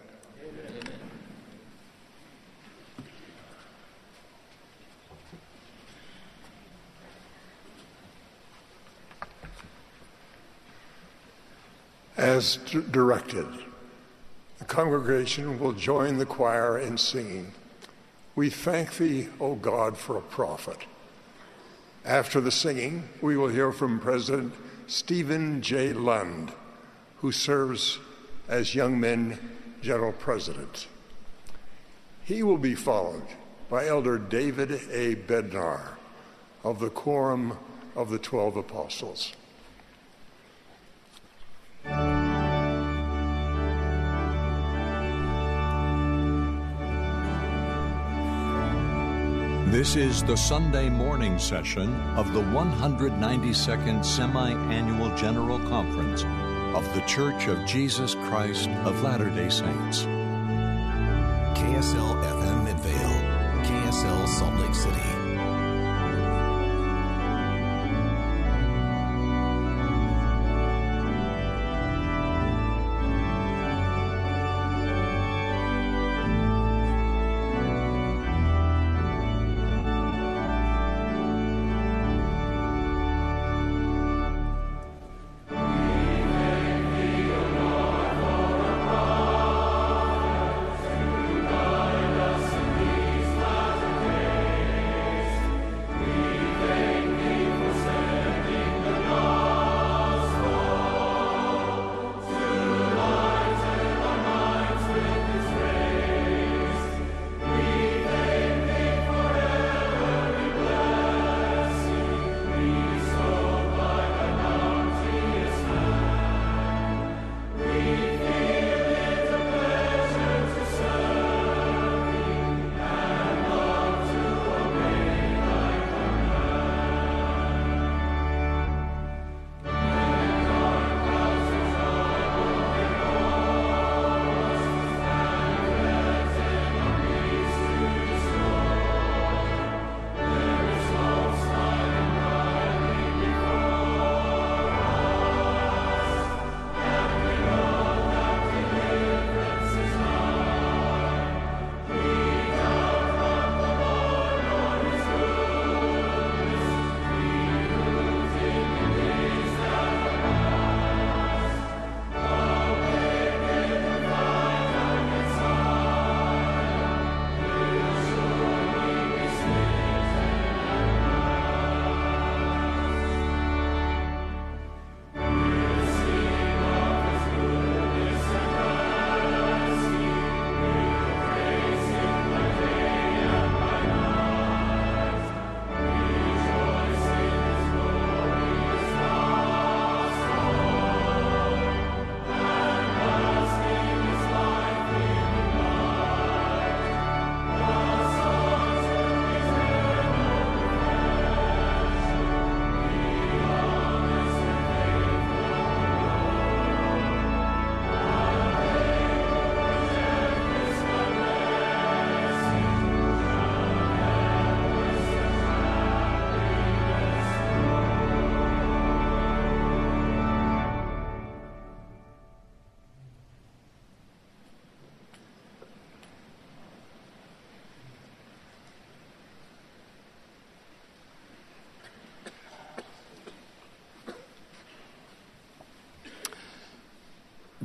As directed, the congregation will join the choir in singing, "We Thank Thee, O God, for a Prophet." After the singing, we will hear from President Stephen J. Lund, who serves as Young Men General President. He will be followed by Elder David A. Bednar of the Quorum of the 12 Apostles. This is the Sunday morning session of the 192nd Semi-Annual General Conference of The Church of Jesus Christ of Latter-day Saints. KSL FM Midvale, KSL Salt Lake City.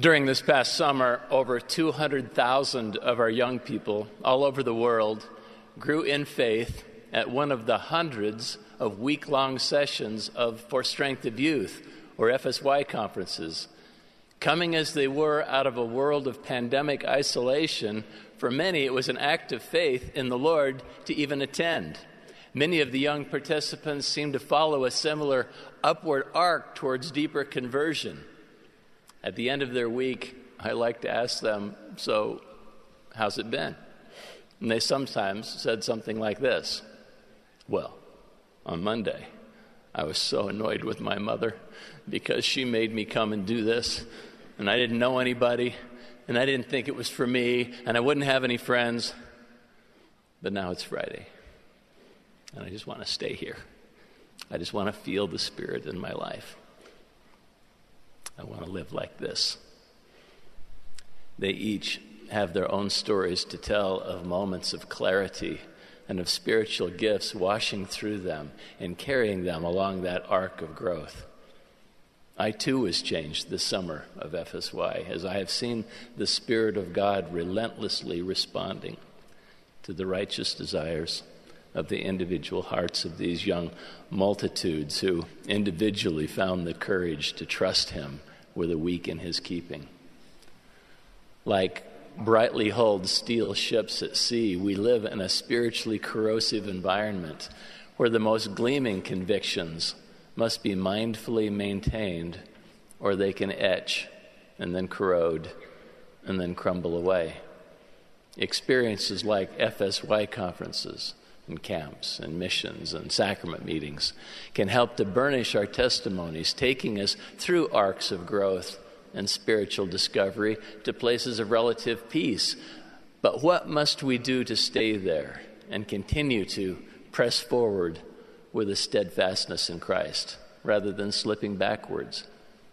During this past summer, over 200,000 of our young people all over the world grew in faith at one of the hundreds of week-long sessions For Strength of Youth, or FSY conferences. Coming as they were out of a world of pandemic isolation, for many it was an act of faith in the Lord to even attend. Many of the young participants seemed to follow a similar upward arc towards deeper conversion. At the end of their week, I like to ask them, "So, how's it been?" And they sometimes said something like this: "Well, on Monday, I was so annoyed with my mother because she made me come and do this, and I didn't know anybody, and I didn't think it was for me, and I wouldn't have any friends. But now it's Friday, and I just want to stay here. I just want to feel the Spirit in my life. I want to live like this." They each have their own stories to tell of moments of clarity and of spiritual gifts washing through them and carrying them along that arc of growth. I too was changed this summer of FSY as I have seen the Spirit of God relentlessly responding to the righteous desires of the individual hearts of these young multitudes who individually found the courage to trust Him with a week in His keeping. Like brightly hulled steel ships at sea, we live in a spiritually corrosive environment where the most gleaming convictions must be mindfully maintained, or they can etch and then corrode and then crumble away. Experiences like FSY conferences and camps and missions and sacrament meetings can help to burnish our testimonies, taking us through arcs of growth and spiritual discovery to places of relative peace. But what must we do to stay there and continue to press forward with a steadfastness in Christ rather than slipping backwards?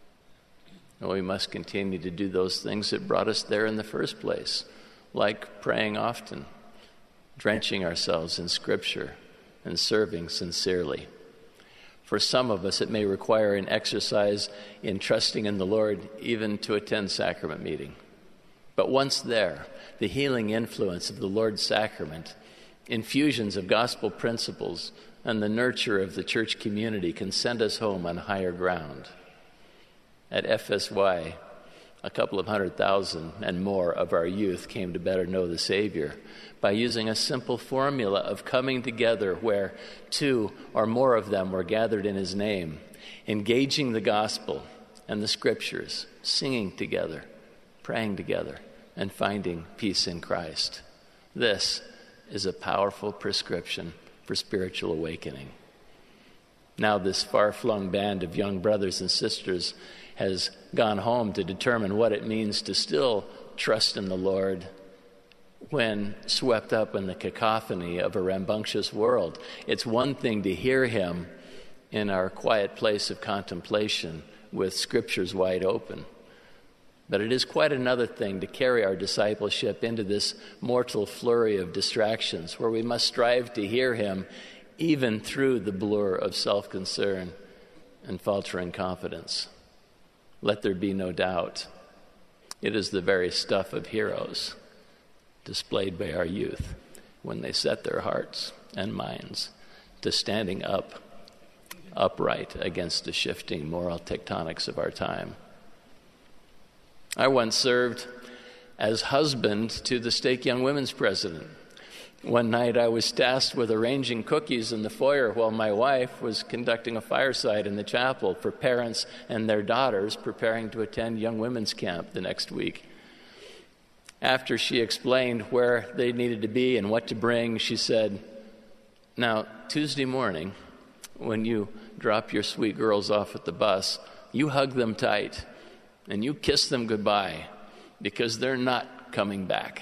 Well, we must continue to do those things that brought us there in the first place, like praying often, drenching ourselves in Scripture, and serving sincerely. For some of us, it may require an exercise in trusting in the Lord even to attend sacrament meeting. But once there, the healing influence of the Lord's sacrament, infusions of gospel principles, and the nurture of the church community can send us home on higher ground. At FSY, a couple of 100,000 and more of our youth came to better know the Savior by using a simple formula of coming together where two or more of them were gathered in His name, engaging the gospel and the Scriptures, singing together, praying together, and finding peace in Christ. This is a powerful prescription for spiritual awakening. Now this far-flung band of young brothers and sisters has gone home to determine what it means to still trust in the Lord when swept up in the cacophony of a rambunctious world. It's one thing to hear Him in our quiet place of contemplation with Scriptures wide open, but it is quite another thing to carry our discipleship into this mortal flurry of distractions where we must strive to hear Him even through the blur of self-concern and faltering confidence. Let there be no doubt, it is the very stuff of heroes displayed by our youth when they set their hearts and minds to standing upright against the shifting moral tectonics of our time. I once served as husband to the Stake Young Women's president. One night I was tasked with arranging cookies in the foyer while my wife was conducting a fireside in the chapel for parents and their daughters preparing to attend Young Women's Camp the next week. After she explained where they needed to be and what to bring, she said, "Now, Tuesday morning, when you drop your sweet girls off at the bus, you hug them tight and you kiss them goodbye because they're not coming back."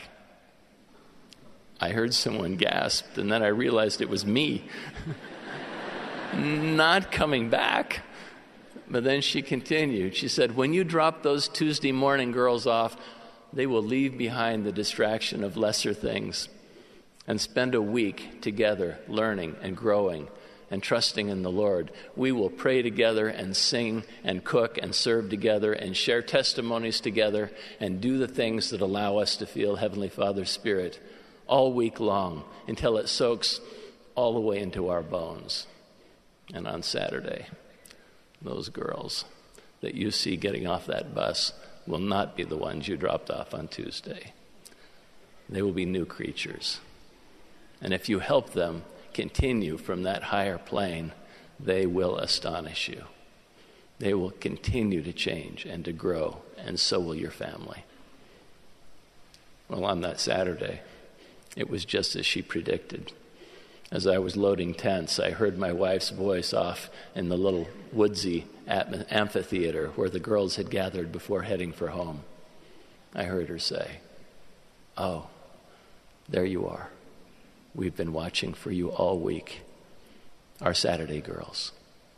I heard someone gasp, and then I realized it was me. Not coming back. But then she continued. She said, "When you drop those Tuesday morning girls off, they will leave behind the distraction of lesser things and spend a week together learning and growing and trusting in the Lord, we will pray together and sing and cook and serve together and share testimonies together and do the things that allow us to feel Heavenly Father's Spirit all week long until it soaks all the way into our bones. And on Saturday, those girls that you see getting off that bus will not be the ones you dropped off on Tuesday. They will be new creatures. And if you help them continue from that higher plane, they will astonish you. They will continue to change and to grow, and so will your family. Well, on that Saturday, it was just as she predicted. As I was loading tents, I heard my wife's voice off in the little woodsy amphitheater where the girls had gathered before heading for home. I heard her say, "Oh, there you are. We've been watching for you all week. Our Saturday girls."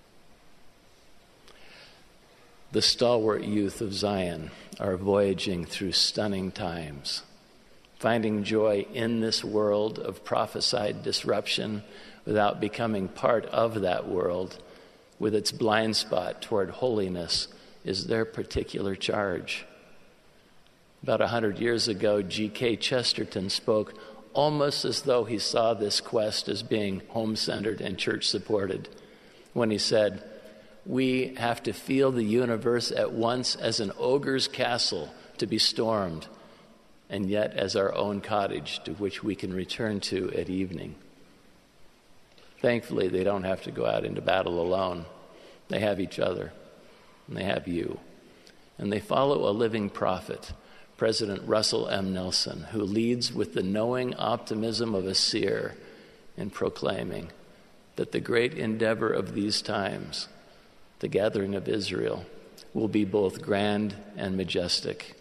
The stalwart youth of Zion are voyaging through stunning times, finding joy in this world of prophesied disruption without becoming part of that world with its blind spot toward holiness is their particular charge. About 100 years ago, G.K. Chesterton spoke almost as though he saw this quest as being home-centered and church-supported when he said, "We have to feel the universe at once as an ogre's castle to be stormed, and yet as our own cottage to which we can return to at evening." Thankfully, they don't have to go out into battle alone. They have each other, and they have you. And they follow a living prophet, President Russell M. Nelson, who leads with the knowing optimism of a seer in proclaiming that the great endeavor of these times, the gathering of Israel, will be both grand and majestic.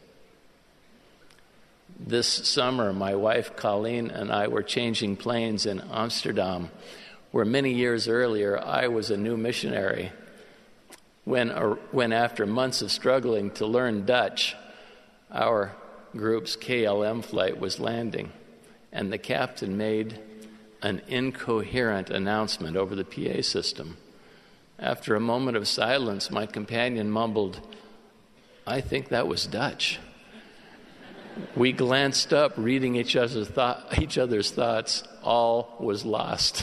This summer, my wife Colleen and I were changing planes in Amsterdam, where many years earlier I was a new missionary. When after months of struggling to learn Dutch, our group's KLM flight was landing, and the captain made an incoherent announcement over the PA system. After a moment of silence, my companion mumbled, "I think that was Dutch." We glanced up, reading each other's thoughts. All was lost.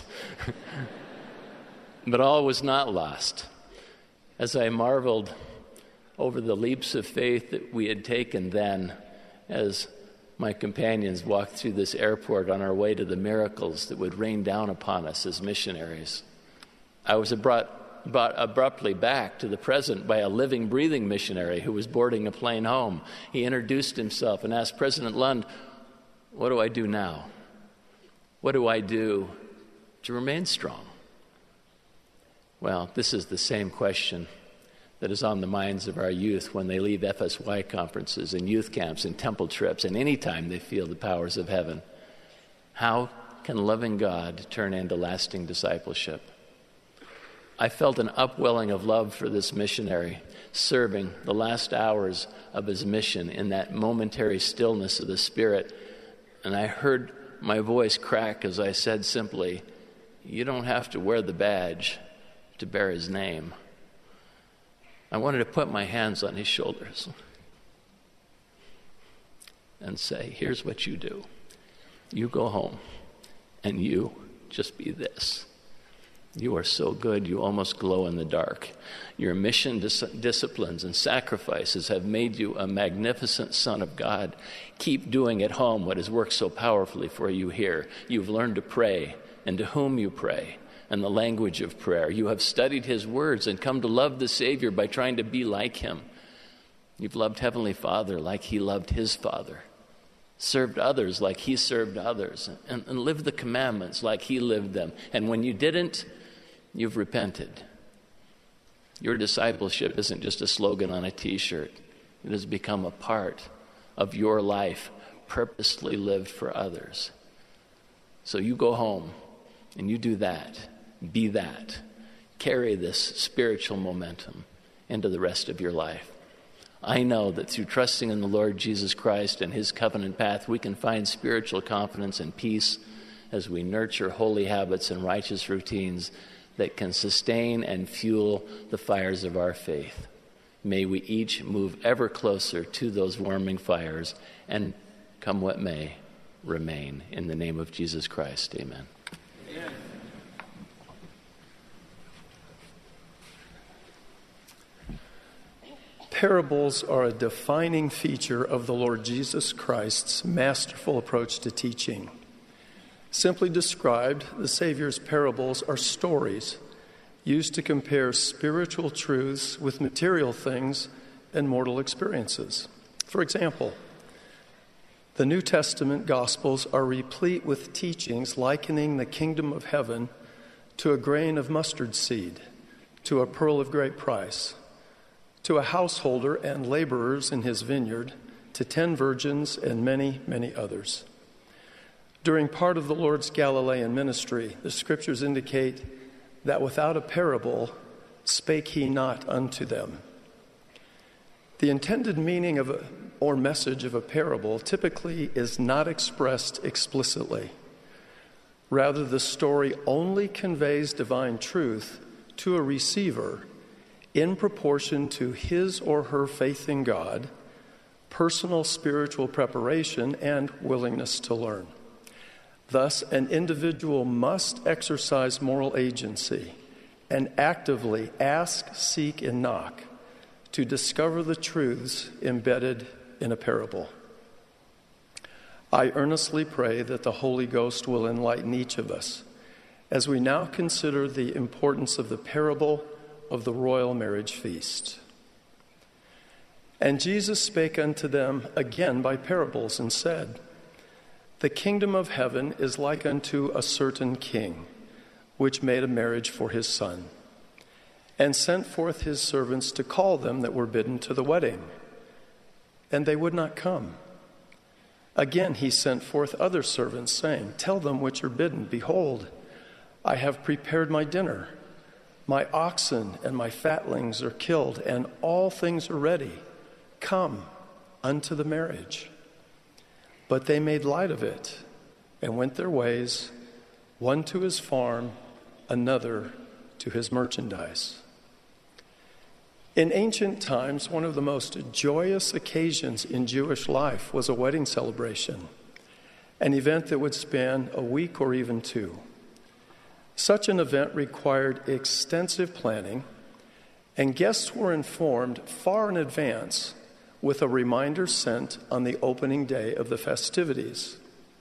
But all was not lost. As I marveled over the leaps of faith that we had taken then, as my companions walked through this airport on our way to the miracles that would rain down upon us as missionaries, I was brought abruptly back to the present by a living, breathing missionary who was boarding a plane home. He introduced himself and asked President Lund, "What do I do now? What do I do to remain strong?" Well, this is the same question that is on the minds of our youth when they leave FSY conferences and youth camps and temple trips and any time they feel the powers of heaven. How can loving God turn into lasting discipleship? I felt an upwelling of love for this missionary, serving the last hours of his mission in that momentary stillness of the Spirit, and I heard my voice crack as I said simply, "You don't have to wear the badge to bear his name." I wanted to put my hands on his shoulders and say, "Here's what you do. You go home and you just be this. You are so good you almost glow in the dark. Your mission disciplines and sacrifices have made you a magnificent son of God. Keep doing at home what has worked so powerfully for you here. You've learned to pray and to whom you pray and the language of prayer. You have studied his words and come to love the Savior by trying to be like him. You've loved Heavenly Father like he loved his Father, served others like he served others, and lived the commandments like he lived them. And when you didn't, you've repented. Your discipleship isn't just a slogan on a t-shirt. It has become a part of your life, purposely lived for others. So you go home and you do that. Be that. Carry this spiritual momentum into the rest of your life. I know that through trusting in the Lord Jesus Christ and his covenant path, we can find spiritual confidence and peace as we nurture holy habits and righteous routines that can sustain and fuel the fires of our faith. May we each move ever closer to those warming fires and, come what may, remain. In the name of Jesus Christ, amen. Amen. Parables are a defining feature of the Lord Jesus Christ's masterful approach to teaching. Simply described, the Savior's parables are stories used to compare spiritual truths with material things and mortal experiences. For example, the New Testament Gospels are replete with teachings likening the kingdom of heaven to a grain of mustard seed, to a pearl of great price, to a householder and laborers in his vineyard, to 10 virgins and many, many others. During part of the Lord's Galilean ministry, the scriptures indicate that without a parable spake he not unto them. The intended meaning or message of a parable typically is not expressed explicitly. Rather, the story only conveys divine truth to a receiver in proportion to his or her faith in God, personal spiritual preparation, and willingness to learn. Thus, an individual must exercise moral agency and actively ask, seek, and knock to discover the truths embedded in a parable. I earnestly pray that the Holy Ghost will enlighten each of us as we now consider the importance of the parable of the royal marriage feast. And Jesus spake unto them again by parables and said, The kingdom of heaven is like unto a certain king, which made a marriage for his son, and sent forth his servants to call them that were bidden to the wedding. And they would not come. Again he sent forth other servants, saying, Tell them which are bidden, Behold, I have prepared my dinner. My oxen and my fatlings are killed, and all things are ready. Come unto the marriage. But they made light of it, and went their ways, one to his farm, another to his merchandise. In ancient times, one of the most joyous occasions in Jewish life was a wedding celebration, an event that would span a week or even 2. Such an event required extensive planning, and guests were informed far in advance with a reminder sent on the opening day of the festivities.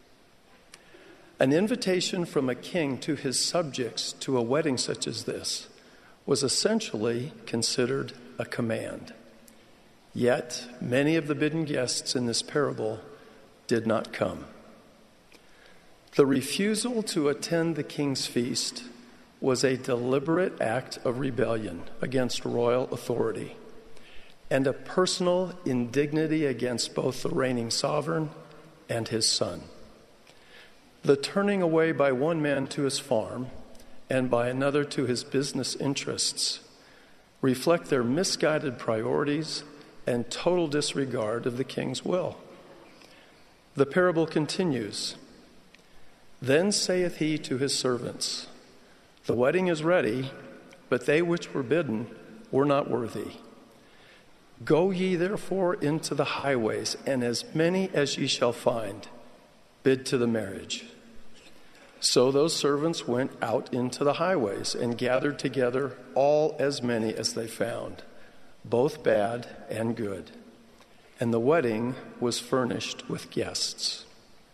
An invitation from a king to his subjects to a wedding such as this was essentially considered a command. Yet, many of the bidden guests in this parable did not come. The refusal to attend the king's feast was a deliberate act of rebellion against royal authority and a personal indignity against both the reigning sovereign and his son. The turning away by one man to his farm and by another to his business interests reflect their misguided priorities and total disregard of the king's will. The parable continues. Then saith he to his servants, The wedding is ready, but they which were bidden were not worthy. Go ye therefore into the highways, and as many as ye shall find, bid to the marriage. So those servants went out into the highways and gathered together all as many as they found, both bad and good. And the wedding was furnished with guests.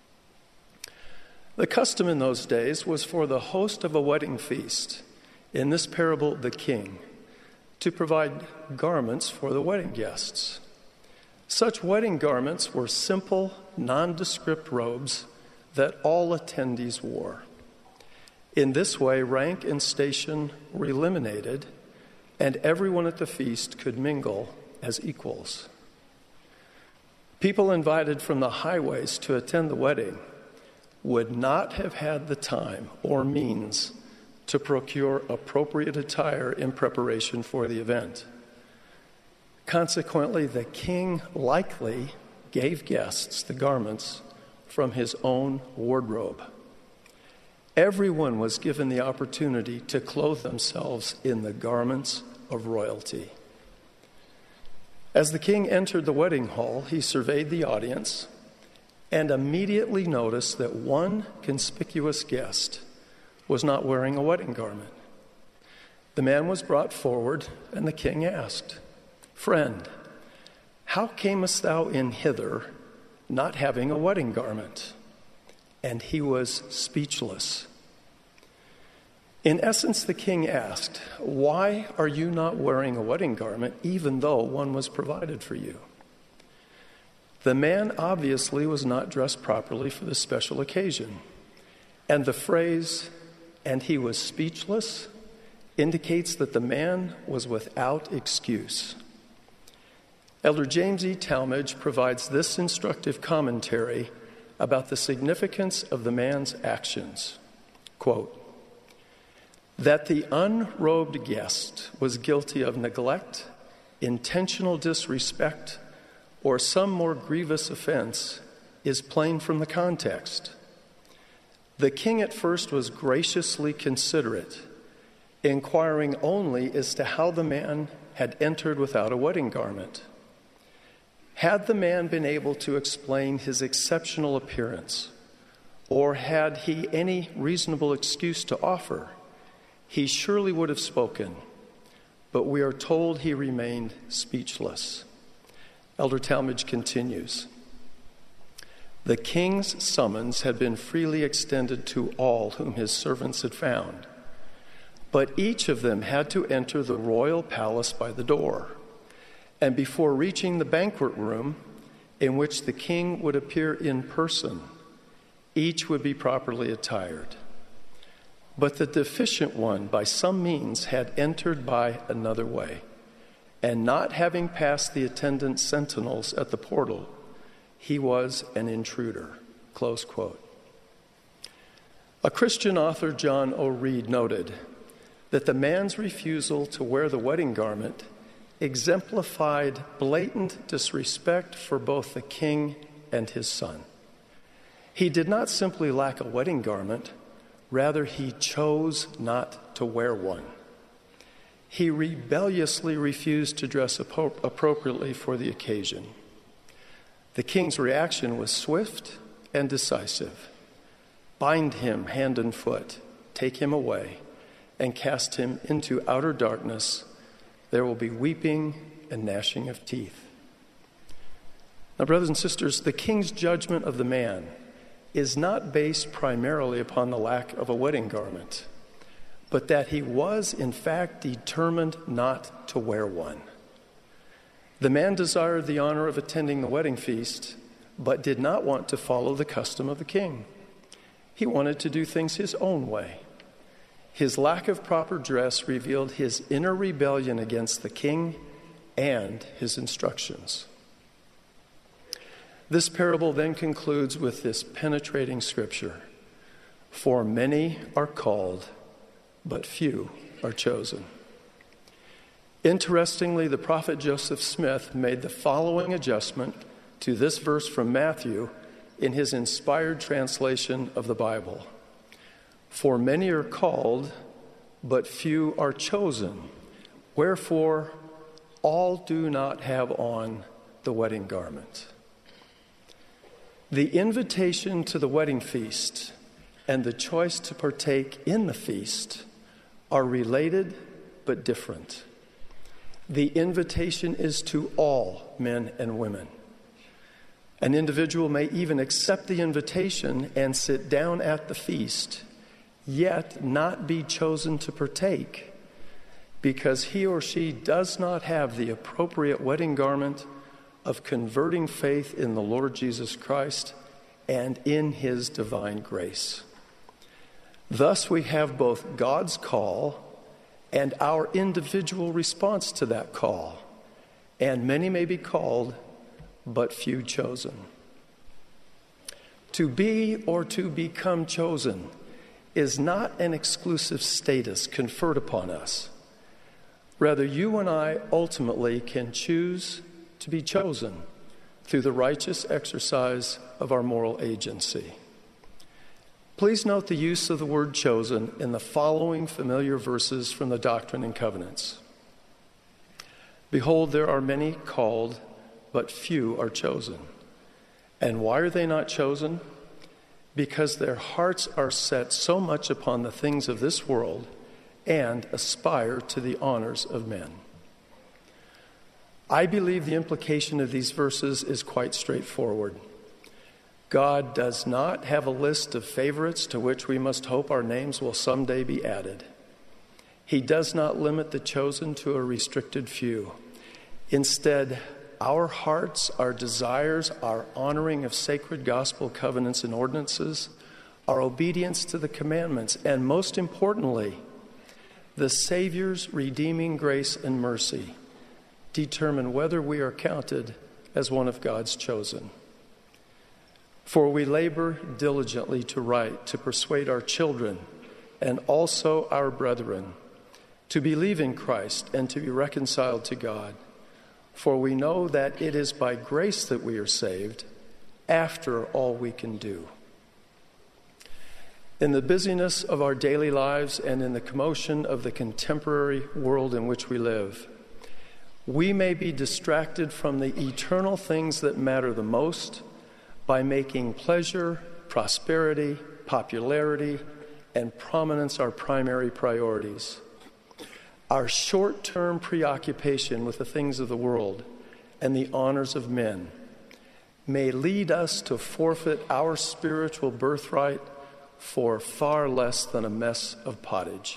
The custom in those days was for the host of a wedding feast, in this parable the king, to provide garments for the wedding guests. Such wedding garments were simple, nondescript robes that all attendees wore. In this way, rank and station were eliminated, and everyone at the feast could mingle as equals. People invited from the highways to attend the wedding would not have had the time or means to procure appropriate attire in preparation for the event. Consequently, the king likely gave guests the garments from his own wardrobe. Everyone was given the opportunity to clothe themselves in the garments of royalty. As the king entered the wedding hall, he surveyed the audience and immediately noticed that one conspicuous guest was not wearing a wedding garment. The man was brought forward, and the king asked, "Friend, how camest thou in hither, not having a wedding garment?" And he was speechless. In essence, the king asked, "Why are you not wearing a wedding garment, even though one was provided for you?" The man obviously was not dressed properly for this special occasion, and the phrase, "and he was speechless," indicates that the man was without excuse. Elder James E. Talmage provides this instructive commentary about the significance of the man's actions. Quote, "That the unrobed guest was guilty of neglect, intentional disrespect, or some more grievous offense is plain from the context. The king at first was graciously considerate, inquiring only as to how the man had entered without a wedding garment. Had the man been able to explain his exceptional appearance, or had he any reasonable excuse to offer, he surely would have spoken, but we are told he remained speechless." Elder Talmage continues, "The king's summons had been freely extended to all whom his servants had found, but each of them had to enter the royal palace by the door, and before reaching the banquet room in which the king would appear in person, each would be properly attired. But the deficient one, by some means, had entered by another way, and not having passed the attendant sentinels at the portal, he was an intruder." Close quote. A Christian author, John O. Reed, noted that the man's refusal to wear the wedding garment exemplified blatant disrespect for both the king and his son. He did not simply lack a wedding garment, rather he chose not to wear one. He rebelliously refused to dress appropriately for the occasion. The king's reaction was swift and decisive. "Bind him hand and foot, take him away, and cast him into outer darkness. There will be weeping and gnashing of teeth." Now, brothers and sisters, the king's judgment of the man is not based primarily upon the lack of a wedding garment, but that he was, in fact, determined not to wear one. The man desired the honor of attending the wedding feast, but did not want to follow the custom of the king. He wanted to do things his own way. His lack of proper dress revealed his inner rebellion against the king and his instructions. This parable then concludes with this penetrating scripture: "For many are called, but few are chosen." Interestingly, the prophet Joseph Smith made the following adjustment to this verse from Matthew in his inspired translation of the Bible: "For many are called, but few are chosen. Wherefore, all do not have on the wedding garment." The invitation to the wedding feast and the choice to partake in the feast are related but different. The invitation is to all men and women. An individual may even accept the invitation and sit down at the feast, yet not be chosen to partake because he or she does not have the appropriate wedding garment of converting faith in the Lord Jesus Christ and in his divine grace. Thus, we have both God's call and our individual response to that call, and many may be called, but few chosen. To be or to become chosen is not an exclusive status conferred upon us. Rather, you and I ultimately can choose to be chosen through the righteous exercise of our moral agency. Please note the use of the word chosen in the following familiar verses from the Doctrine and Covenants. Behold, there are many called, but few are chosen. And why are they not chosen? Because their hearts are set so much upon the things of this world and aspire to the honors of men. I believe the implication of these verses is quite straightforward. God does not have a list of favorites to which we must hope our names will someday be added. He does not limit the chosen to a restricted few. Instead, our hearts, our desires, our honoring of sacred gospel covenants and ordinances, our obedience to the commandments, and most importantly, the Savior's redeeming grace and mercy determine whether we are counted as one of God's chosen. For we labor diligently to write, to persuade our children and also our brethren to believe in Christ and to be reconciled to God. For we know that it is by grace that we are saved, after all we can do. In the busyness of our daily lives and in the commotion of the contemporary world in which we live, we may be distracted from the eternal things that matter the most by making pleasure, prosperity, popularity, and prominence our primary priorities. Our short-term preoccupation with the things of the world and the honors of men may lead us to forfeit our spiritual birthright for far less than a mess of pottage.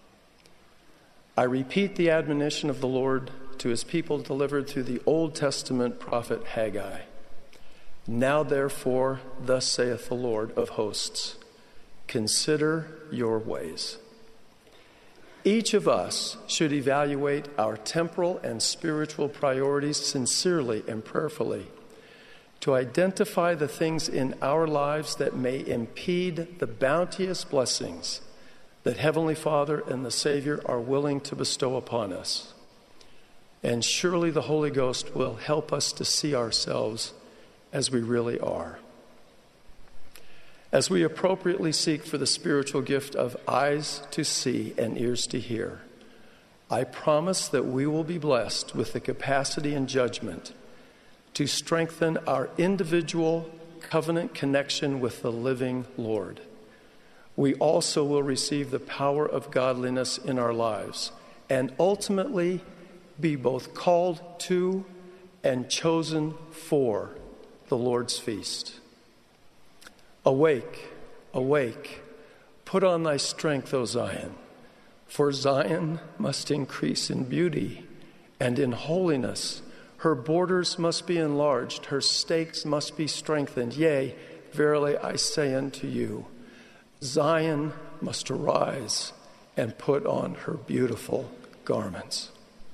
I repeat the admonition of the Lord to his people delivered through the Old Testament prophet Haggai. Now, therefore, thus saith the Lord of hosts, consider your ways. Each of us should evaluate our temporal and spiritual priorities sincerely and prayerfully to identify the things in our lives that may impede the bounteous blessings that Heavenly Father and the Savior are willing to bestow upon us. And surely the Holy Ghost will help us to see ourselves as we really are. As we appropriately seek for the spiritual gift of eyes to see and ears to hear, I promise that we will be blessed with the capacity and judgment to strengthen our individual covenant connection with the living Lord. We also will receive the power of godliness in our lives and ultimately be both called to and chosen for the Lord's feast. Awake, awake, put on thy strength, O Zion, for Zion must increase in beauty and in holiness. Her borders must be enlarged, her stakes must be strengthened. Yea, verily I say unto you, Zion must arise and put on her beautiful garments.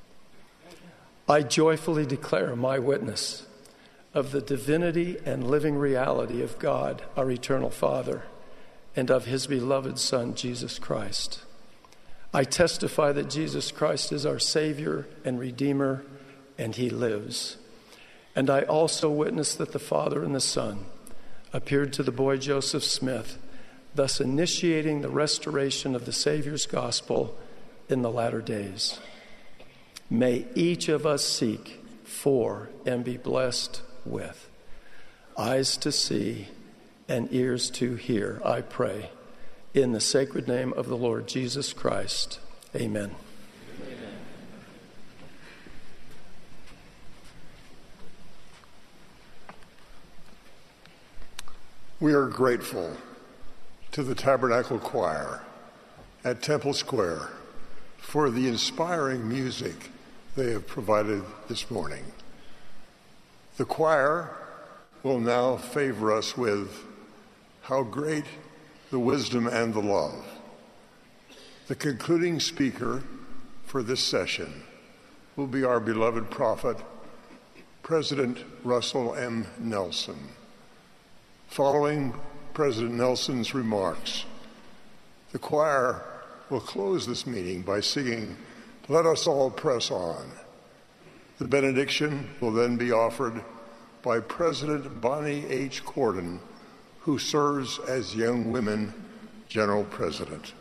I joyfully declare my witness of the divinity and living reality of God, our eternal Father, and of his beloved Son, Jesus Christ. I testify that Jesus Christ is our Savior and Redeemer, and he lives. And I also witness that the Father and the Son appeared to the boy Joseph Smith, thus initiating the restoration of the Savior's gospel in the latter days. May each of us seek for and be blessed with eyes to see and ears to hear, I pray, in the sacred name of the Lord Jesus Christ. Amen. Amen. We are grateful to the Tabernacle Choir at Temple Square for the inspiring music they have provided this morning. The choir will now favor us with How Great the Wisdom and the Love. The concluding speaker for this session will be our beloved prophet, President Russell M. Nelson. Following President Nelson's remarks, the choir will close this meeting by singing, Let Us All Press On. The benediction will then be offered by President Bonnie H. Corden, who serves as Young Women General President.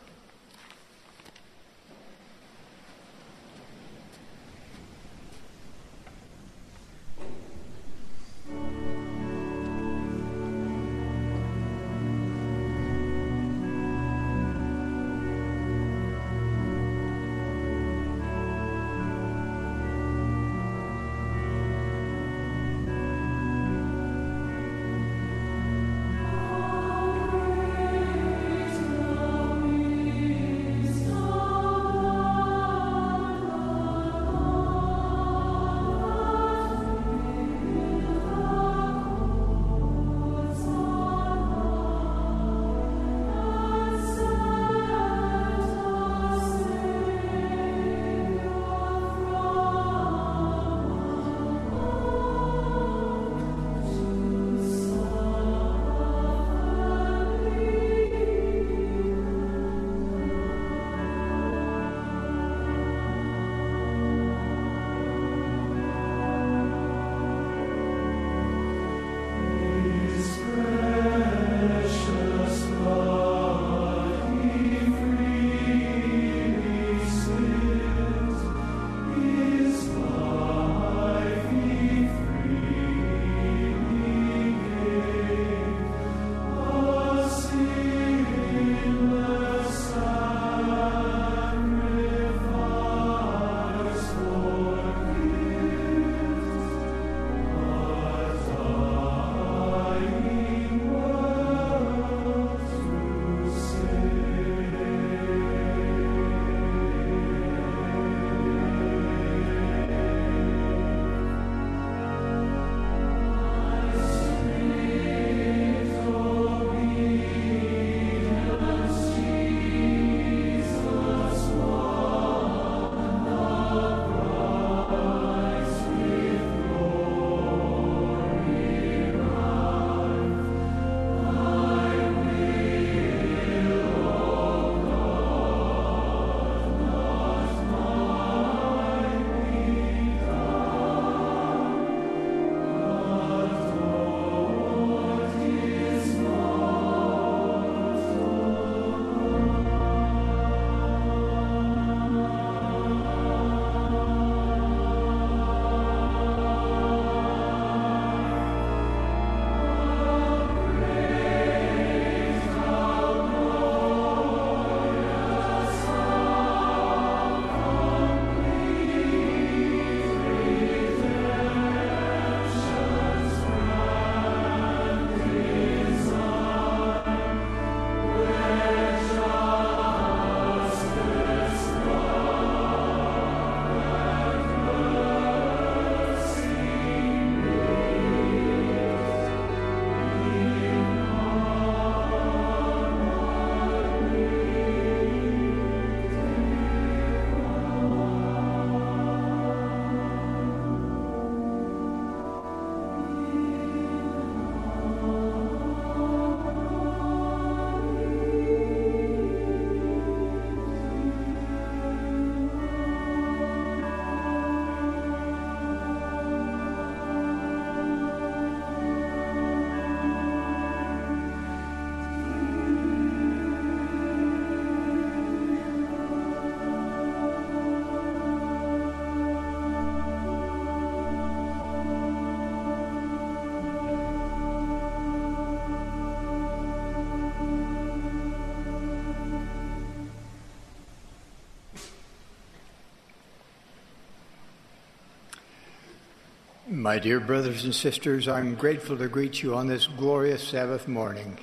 My dear brothers and sisters, I'm grateful to greet you on this glorious Sabbath morning.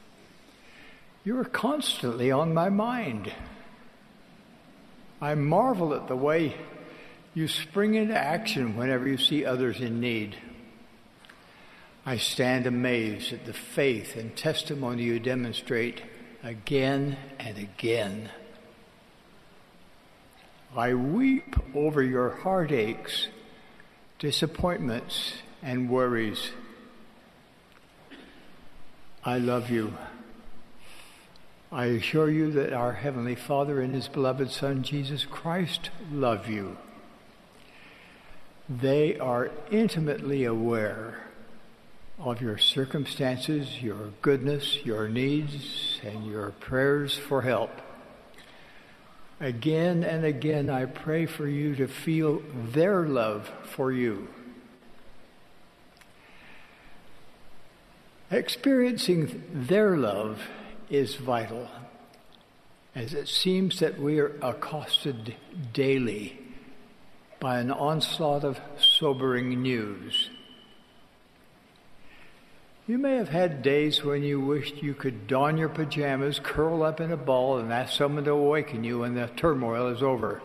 You are constantly on my mind. I marvel at the way you spring into action whenever you see others in need. I stand amazed at the faith and testimony you demonstrate again and again. I weep over your heartaches, disappointments, and worries. I love you. I assure you that our Heavenly Father and His beloved Son, Jesus Christ, love you. They are intimately aware of your circumstances, your goodness, your needs, and your prayers for help. Again and again, I pray for you to feel their love for you. Experiencing their love is vital, as it seems that we are accosted daily by an onslaught of sobering news. You may have had days when you wished you could don your pajamas, curl up in a ball, and ask someone to awaken you when the turmoil is over.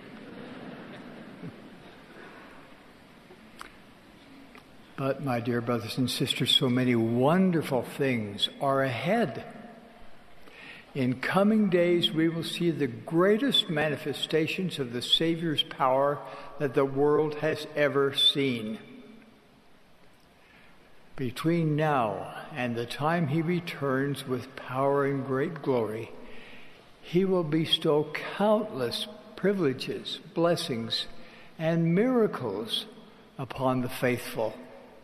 But, my dear brothers and sisters, so many wonderful things are ahead. In coming days, we will see the greatest manifestations of the Savior's power that the world has ever seen. Between now and the time he returns with power and great glory, he will bestow countless privileges, blessings, and miracles upon the faithful.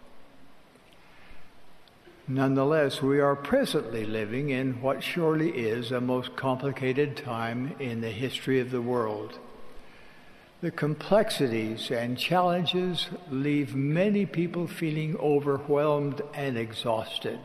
Nonetheless, we are presently living in what surely is a most complicated time in the history of the world. The complexities and challenges leave many people feeling overwhelmed and exhausted.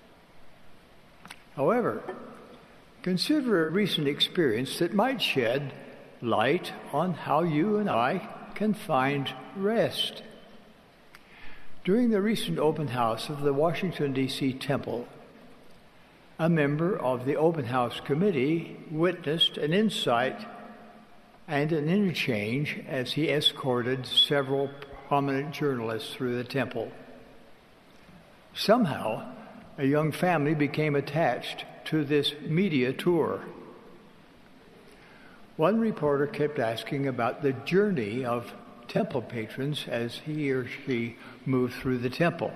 However, consider a recent experience that might shed light on how you and I can find rest. During the recent open house of the Washington, D.C. Temple, a member of the open house committee witnessed an insight and an interchange as he escorted several prominent journalists through the temple. Somehow, a young family became attached to this media tour. One reporter kept asking about the journey of temple patrons as he or she moved through the temple.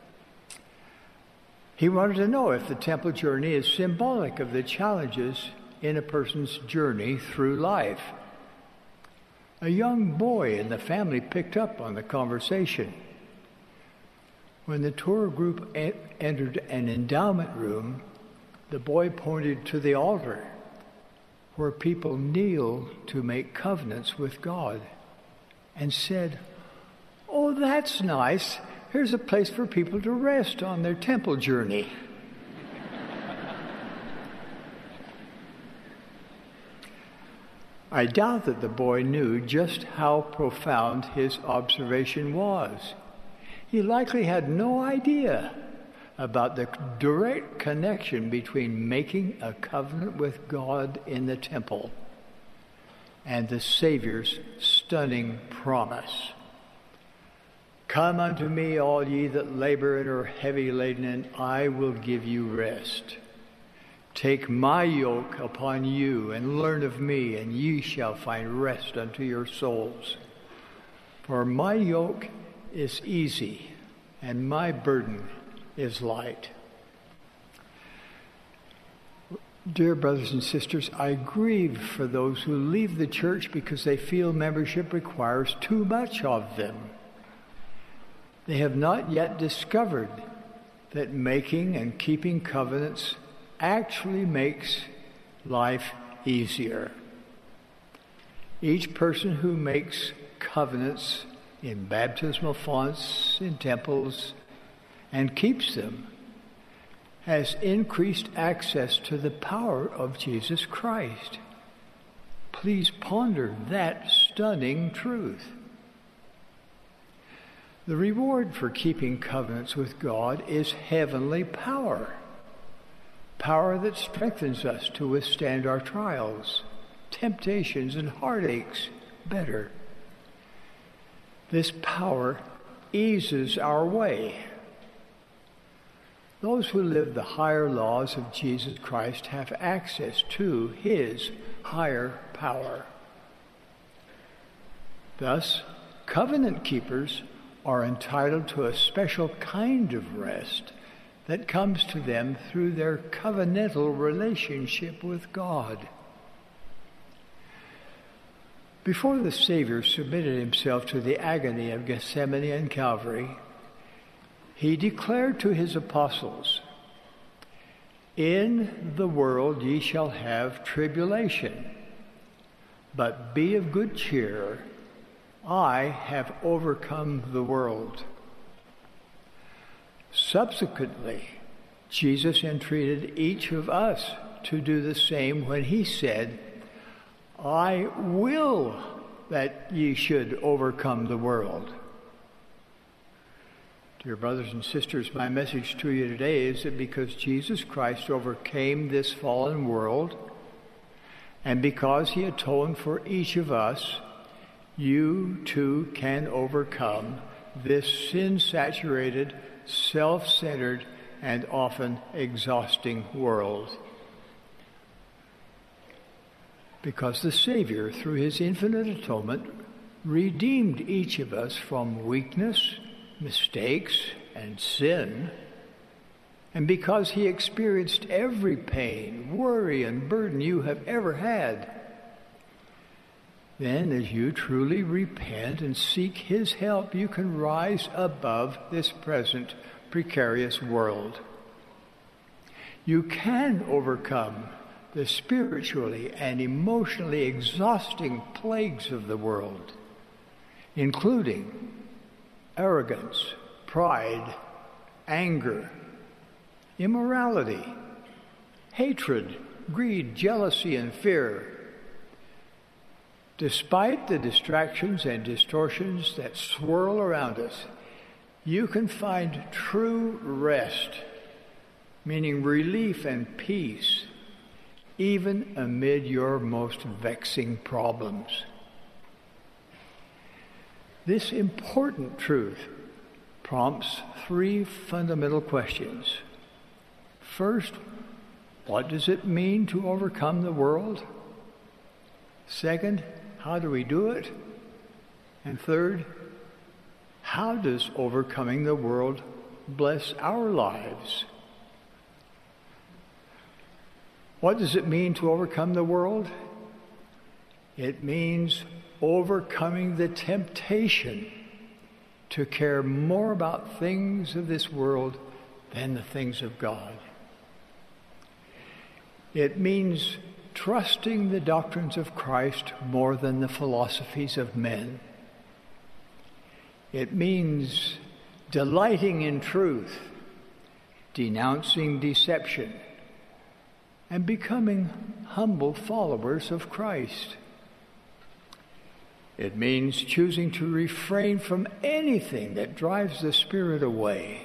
He wanted to know if the temple journey is symbolic of the challenges in a person's journey through life. A young boy in the family picked up on the conversation. When the tour group entered an endowment room, the boy pointed to the altar where people kneel to make covenants with God and said, "Oh, that's nice. Here's a place for people to rest on their temple journey." I doubt that the boy knew just how profound his observation was. He likely had no idea about the direct connection between making a covenant with God in the temple and the Savior's stunning promise. "Come unto me, all ye that labor and are heavy laden, and I will give you rest. Take my yoke upon you and learn of me, and ye shall find rest unto your souls. For my yoke is easy, and my burden is light." Dear brothers and sisters, I grieve for those who leave the church because they feel membership requires too much of them. They have not yet discovered that making and keeping covenants actually makes life easier. Each person who makes covenants in baptismal fonts, in temples, and keeps them has increased access to the power of Jesus Christ. Please ponder that stunning truth. The reward for keeping covenants with God is heavenly power. Power that strengthens us to withstand our trials, temptations, and heartaches better. This power eases our way. Those who live the higher laws of Jesus Christ have access to his higher power. Thus, covenant keepers are entitled to a special kind of rest that comes to them through their covenantal relationship with God. Before the Savior submitted himself to the agony of Gethsemane and Calvary, He declared to his apostles, "In the world ye shall have tribulation, but be of good cheer. I have overcome the world." Subsequently, Jesus entreated each of us to do the same when he said, "I will that ye should overcome the world." Dear brothers and sisters, my message to you today is that because Jesus Christ overcame this fallen world, and because he atoned for each of us, you too can overcome this sin-saturated, self-centered, and often exhausting world. Because the Savior, through his infinite atonement, redeemed each of us from weakness, mistakes, and sin, and because he experienced every pain, worry, and burden you have ever had, then as you truly repent and seek his help, you can rise above this present precarious world. You can overcome the spiritually and emotionally exhausting plagues of the world, including arrogance, pride, anger, immorality, hatred, greed, jealousy, and fear. Despite the distractions and distortions that swirl around us, you can find true rest, meaning relief and peace, even amid your most vexing problems. This important truth prompts three fundamental questions. First, what does it mean to overcome the world? Second, how do we do it? And third, how does overcoming the world bless our lives? What does it mean to overcome the world? It means overcoming the temptation to care more about things of this world than the things of God. It means trusting the doctrines of Christ more than the philosophies of men. It means delighting in truth, denouncing deception, and becoming humble followers of Christ. It means choosing to refrain from anything that drives the Spirit away.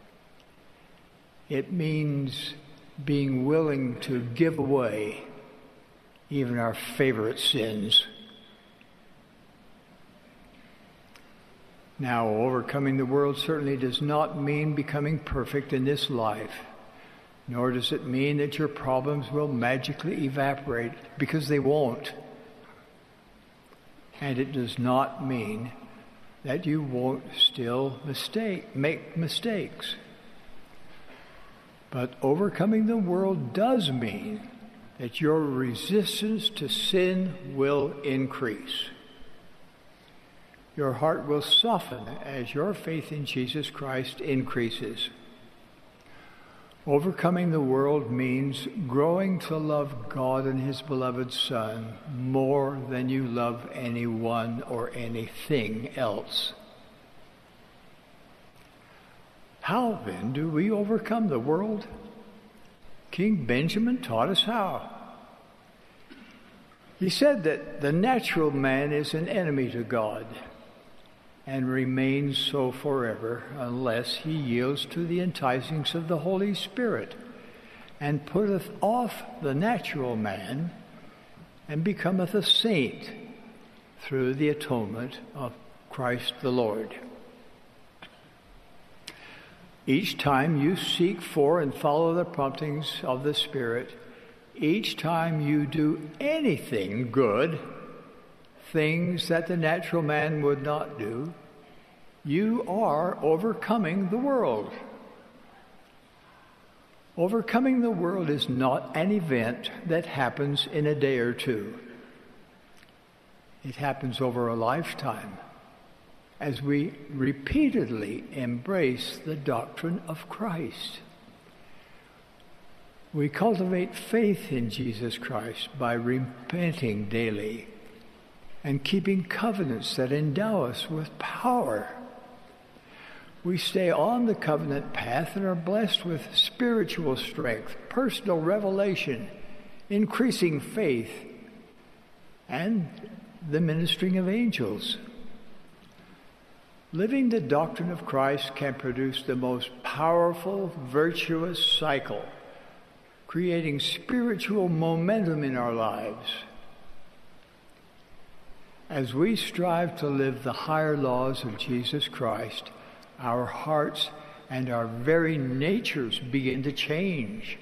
It means being willing to give away even our favorite sins. Now, overcoming the world certainly does not mean becoming perfect in this life, nor does it mean that your problems will magically evaporate, because they won't. And it does not mean that you won't still make mistakes. But overcoming the world does mean that your resistance to sin will increase. Your heart will soften as your faith in Jesus Christ increases. Overcoming the world means growing to love God and his beloved Son more than you love anyone or anything else. How then do we overcome the world? King Benjamin taught us how. He said that the natural man is an enemy to God and remains so forever unless he yields to the enticings of the Holy Spirit and putteth off the natural man and becometh a saint through the atonement of Christ the Lord. Each time you seek for and follow the promptings of the Spirit, each time you do anything good, things that the natural man would not do, you are overcoming the world. Overcoming the world is not an event that happens in a day or two. It happens over a lifetime, as we repeatedly embrace the doctrine of Christ. We cultivate faith in Jesus Christ by repenting daily and keeping covenants that endow us with power. We stay on the covenant path and are blessed with spiritual strength, personal revelation, increasing faith, and the ministering of angels. Living the doctrine of Christ can produce the most powerful, virtuous cycle, creating spiritual momentum in our lives. As we strive to live the higher laws of Jesus Christ, our hearts and our very natures begin to change.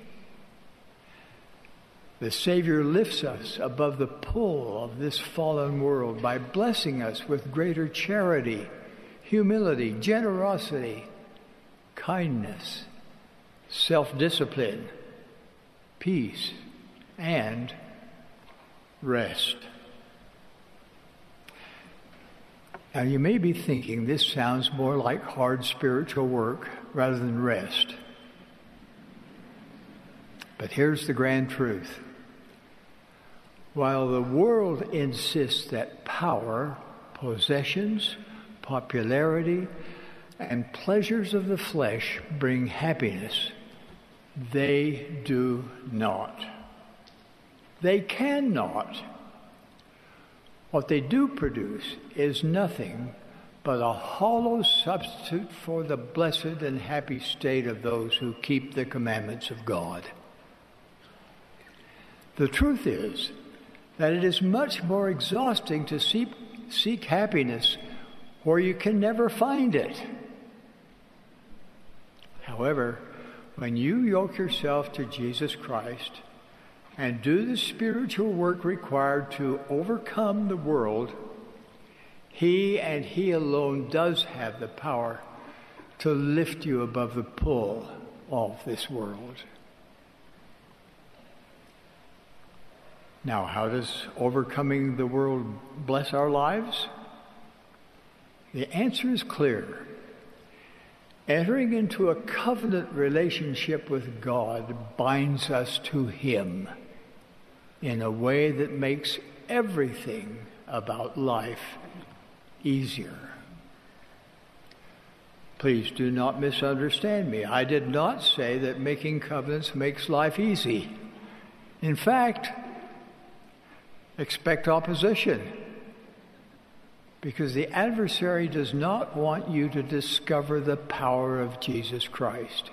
The Savior lifts us above the pull of this fallen world by blessing us with greater charity, humility, generosity, kindness, self-discipline, peace, and rest. Now, you may be thinking this sounds more like hard spiritual work rather than rest. But here's the grand truth. While the world insists that power, possessions, popularity, and pleasures of the flesh bring happiness, they do not. They cannot. What they do produce is nothing but a hollow substitute for the blessed and happy state of those who keep the commandments of God. The truth is that it is much more exhausting to seek happiness where you can never find it. However, when you yoke yourself to Jesus Christ and do the spiritual work required to overcome the world, He and He alone does have the power to lift you above the pull of this world. Now, how does overcoming the world bless our lives? The answer is clear. Entering into a covenant relationship with God binds us to Him in a way that makes everything about life easier. Please do not misunderstand me. I did not say that making covenants makes life easy. In fact, expect opposition, because the adversary does not want you to discover the power of Jesus Christ.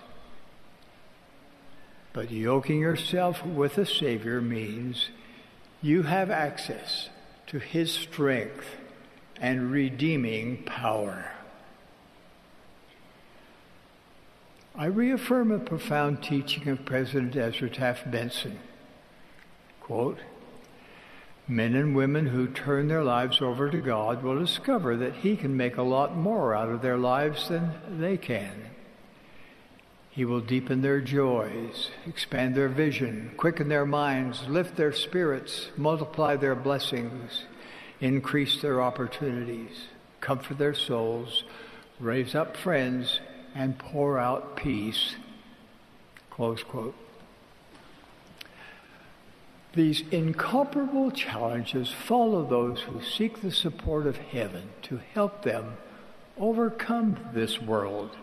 But yoking yourself with the Savior means you have access to His strength and redeeming power. I reaffirm a profound teaching of President Ezra Taft Benson. Quote, "Men and women who turn their lives over to God will discover that He can make a lot more out of their lives than they can. He will deepen their joys, expand their vision, quicken their minds, lift their spirits, multiply their blessings, increase their opportunities, comfort their souls, raise up friends, and pour out peace." Close quote. These incomparable challenges follow those who seek the support of heaven to help them overcome this world.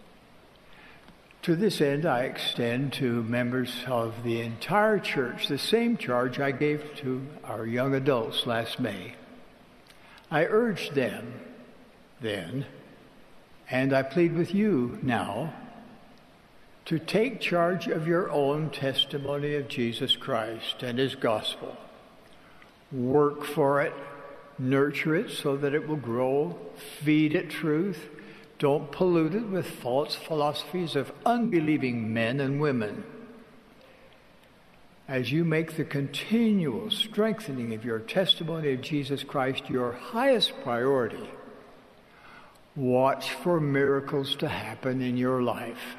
To this end, I extend to members of the entire church the same charge I gave to our young adults last May. I urged them then, and I plead with you now, to take charge of your own testimony of Jesus Christ and His gospel. Work for it, nurture it so that it will grow, feed it truth. Don't pollute it with false philosophies of unbelieving men and women. As you make the continual strengthening of your testimony of Jesus Christ your highest priority, watch for miracles to happen in your life.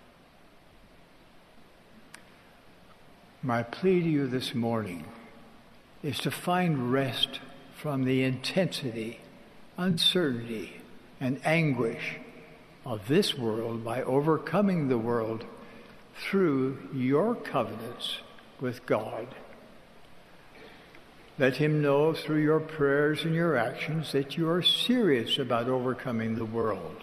My plea to you this morning is to find rest from the intensity, uncertainty, and anguish of this world by overcoming the world through your covenants with God. Let him know through your prayers and your actions that you are serious about overcoming the world.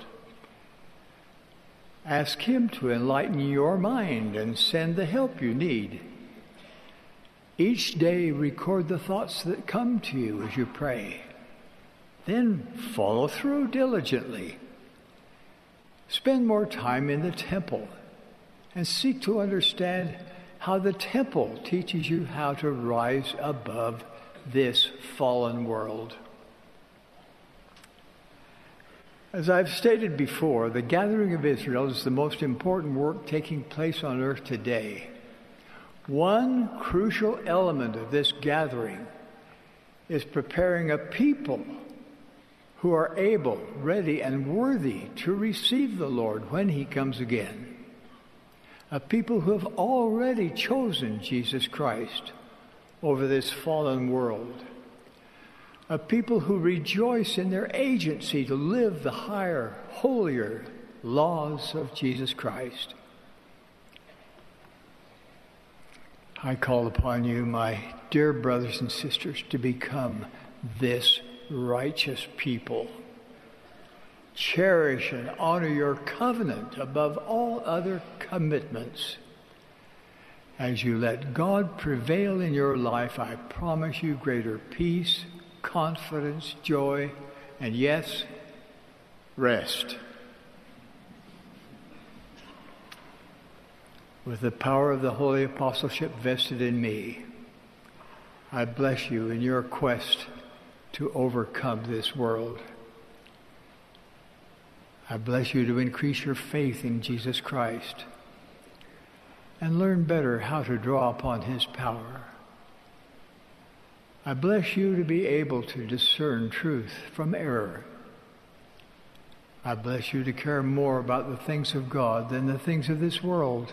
Ask him to enlighten your mind and send the help you need. Each day record the thoughts that come to you as you pray. Then follow through diligently. Spend more time in the temple and seek to understand how the temple teaches you how to rise above this fallen world. As I've stated before, the gathering of Israel is the most important work taking place on earth today. One crucial element of this gathering is preparing a people who are able, ready, and worthy to receive the Lord when he comes again. A people who have already chosen Jesus Christ over this fallen world. A people who rejoice in their agency to live the higher, holier laws of Jesus Christ. I call upon you, my dear brothers and sisters, to become this righteous people. Cherish and honor your covenant above all other commitments. As you let God prevail in your life, I promise you greater peace, confidence, joy, and yes, rest. With the power of the holy apostleship vested in me, I bless you in your quest to overcome this world. I bless you to increase your faith in Jesus Christ and learn better how to draw upon his power. I bless you to be able to discern truth from error. I bless you to care more about the things of God than the things of this world.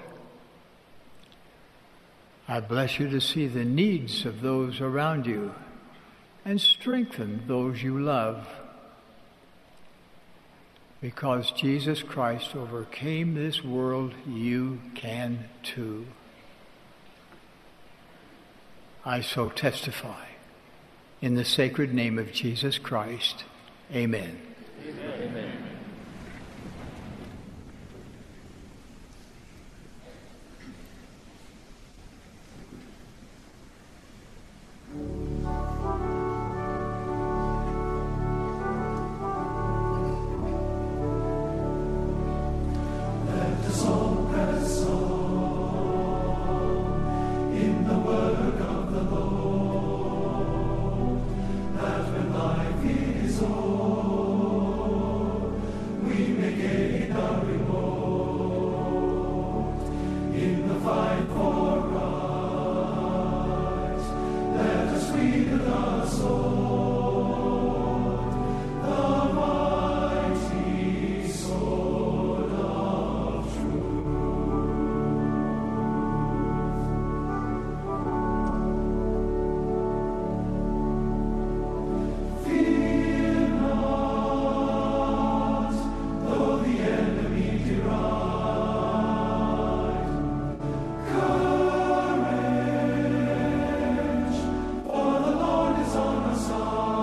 I bless you to see the needs of those around you and strengthen those you love. Because Jesus Christ overcame this world, you can too. I so testify. In the sacred name of Jesus Christ, amen. Amen. Amen. Song.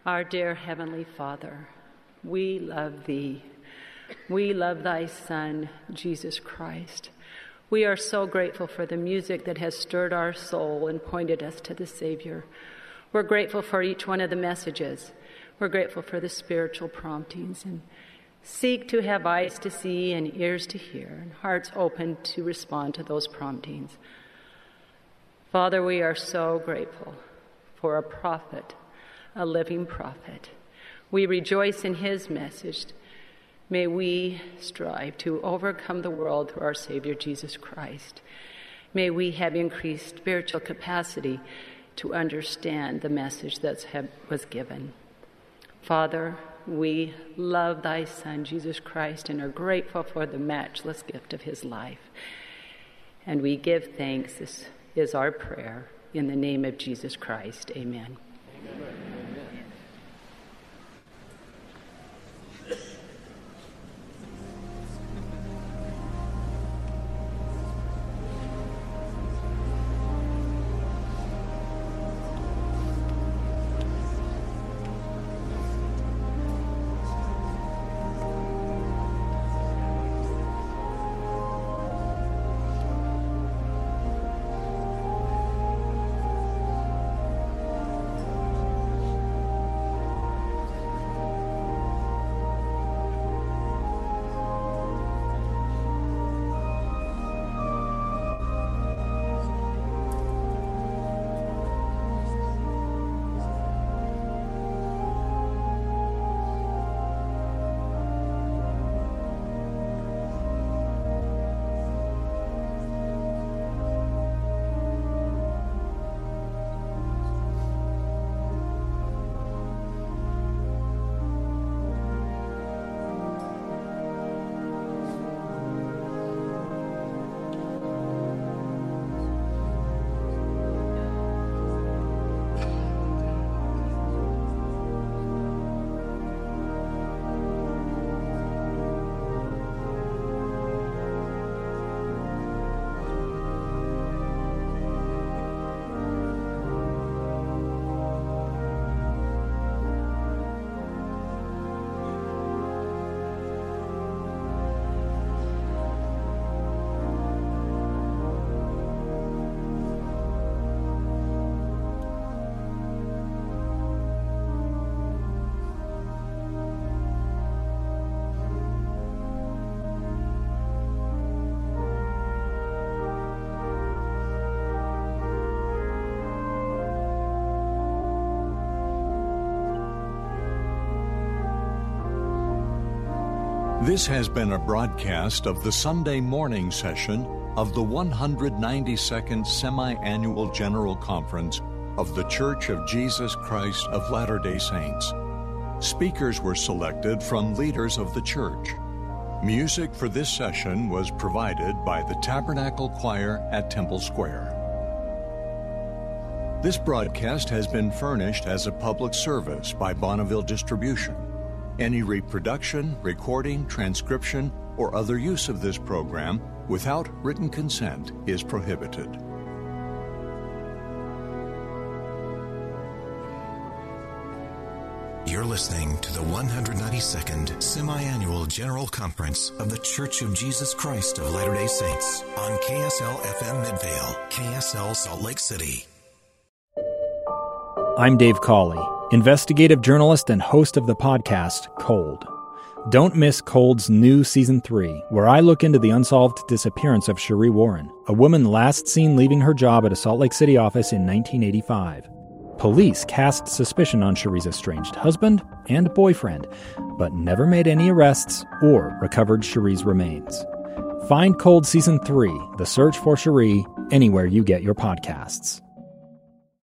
Our dear Heavenly Father, we love Thee. We love Thy Son, Jesus Christ. We are so grateful for the music that has stirred our soul and pointed us to the Savior. We're grateful for each one of the messages. We're grateful for the spiritual promptings and seek to have eyes to see and ears to hear and hearts open to respond to those promptings. Father, we are so grateful for a prophet, a living prophet. We rejoice in his message. May we strive to overcome the world through our Savior, Jesus Christ. May we have increased spiritual capacity to understand the message that was given. Father, we love Thy Son, Jesus Christ, and are grateful for the matchless gift of his life. And we give thanks. This is our prayer. In the name of Jesus Christ, amen. Amen. This has been a broadcast of the Sunday morning session of the 192nd Semi-Annual General Conference of The Church of Jesus Christ of Latter-day Saints. Speakers were selected from leaders of the church. Music for this session was provided by the Tabernacle Choir at Temple Square. This broadcast has been furnished as a public service by Bonneville Distribution. Any reproduction, recording, transcription, or other use of this program without written consent is prohibited. You're listening to the 192nd Semi-Annual General Conference of The Church of Jesus Christ of Latter-day Saints on KSL-FM Midvale, KSL Salt Lake City. I'm Dave Cawley, investigative journalist and host of the podcast, Cold. Don't miss Cold's new Season 3, where I look into the unsolved disappearance of Cherie Warren, a woman last seen leaving her job at a Salt Lake City office in 1985. Police cast suspicion on Cherie's estranged husband and boyfriend, but never made any arrests or recovered Cherie's remains. Find Cold Season 3, The Search for Cherie, anywhere you get your podcasts.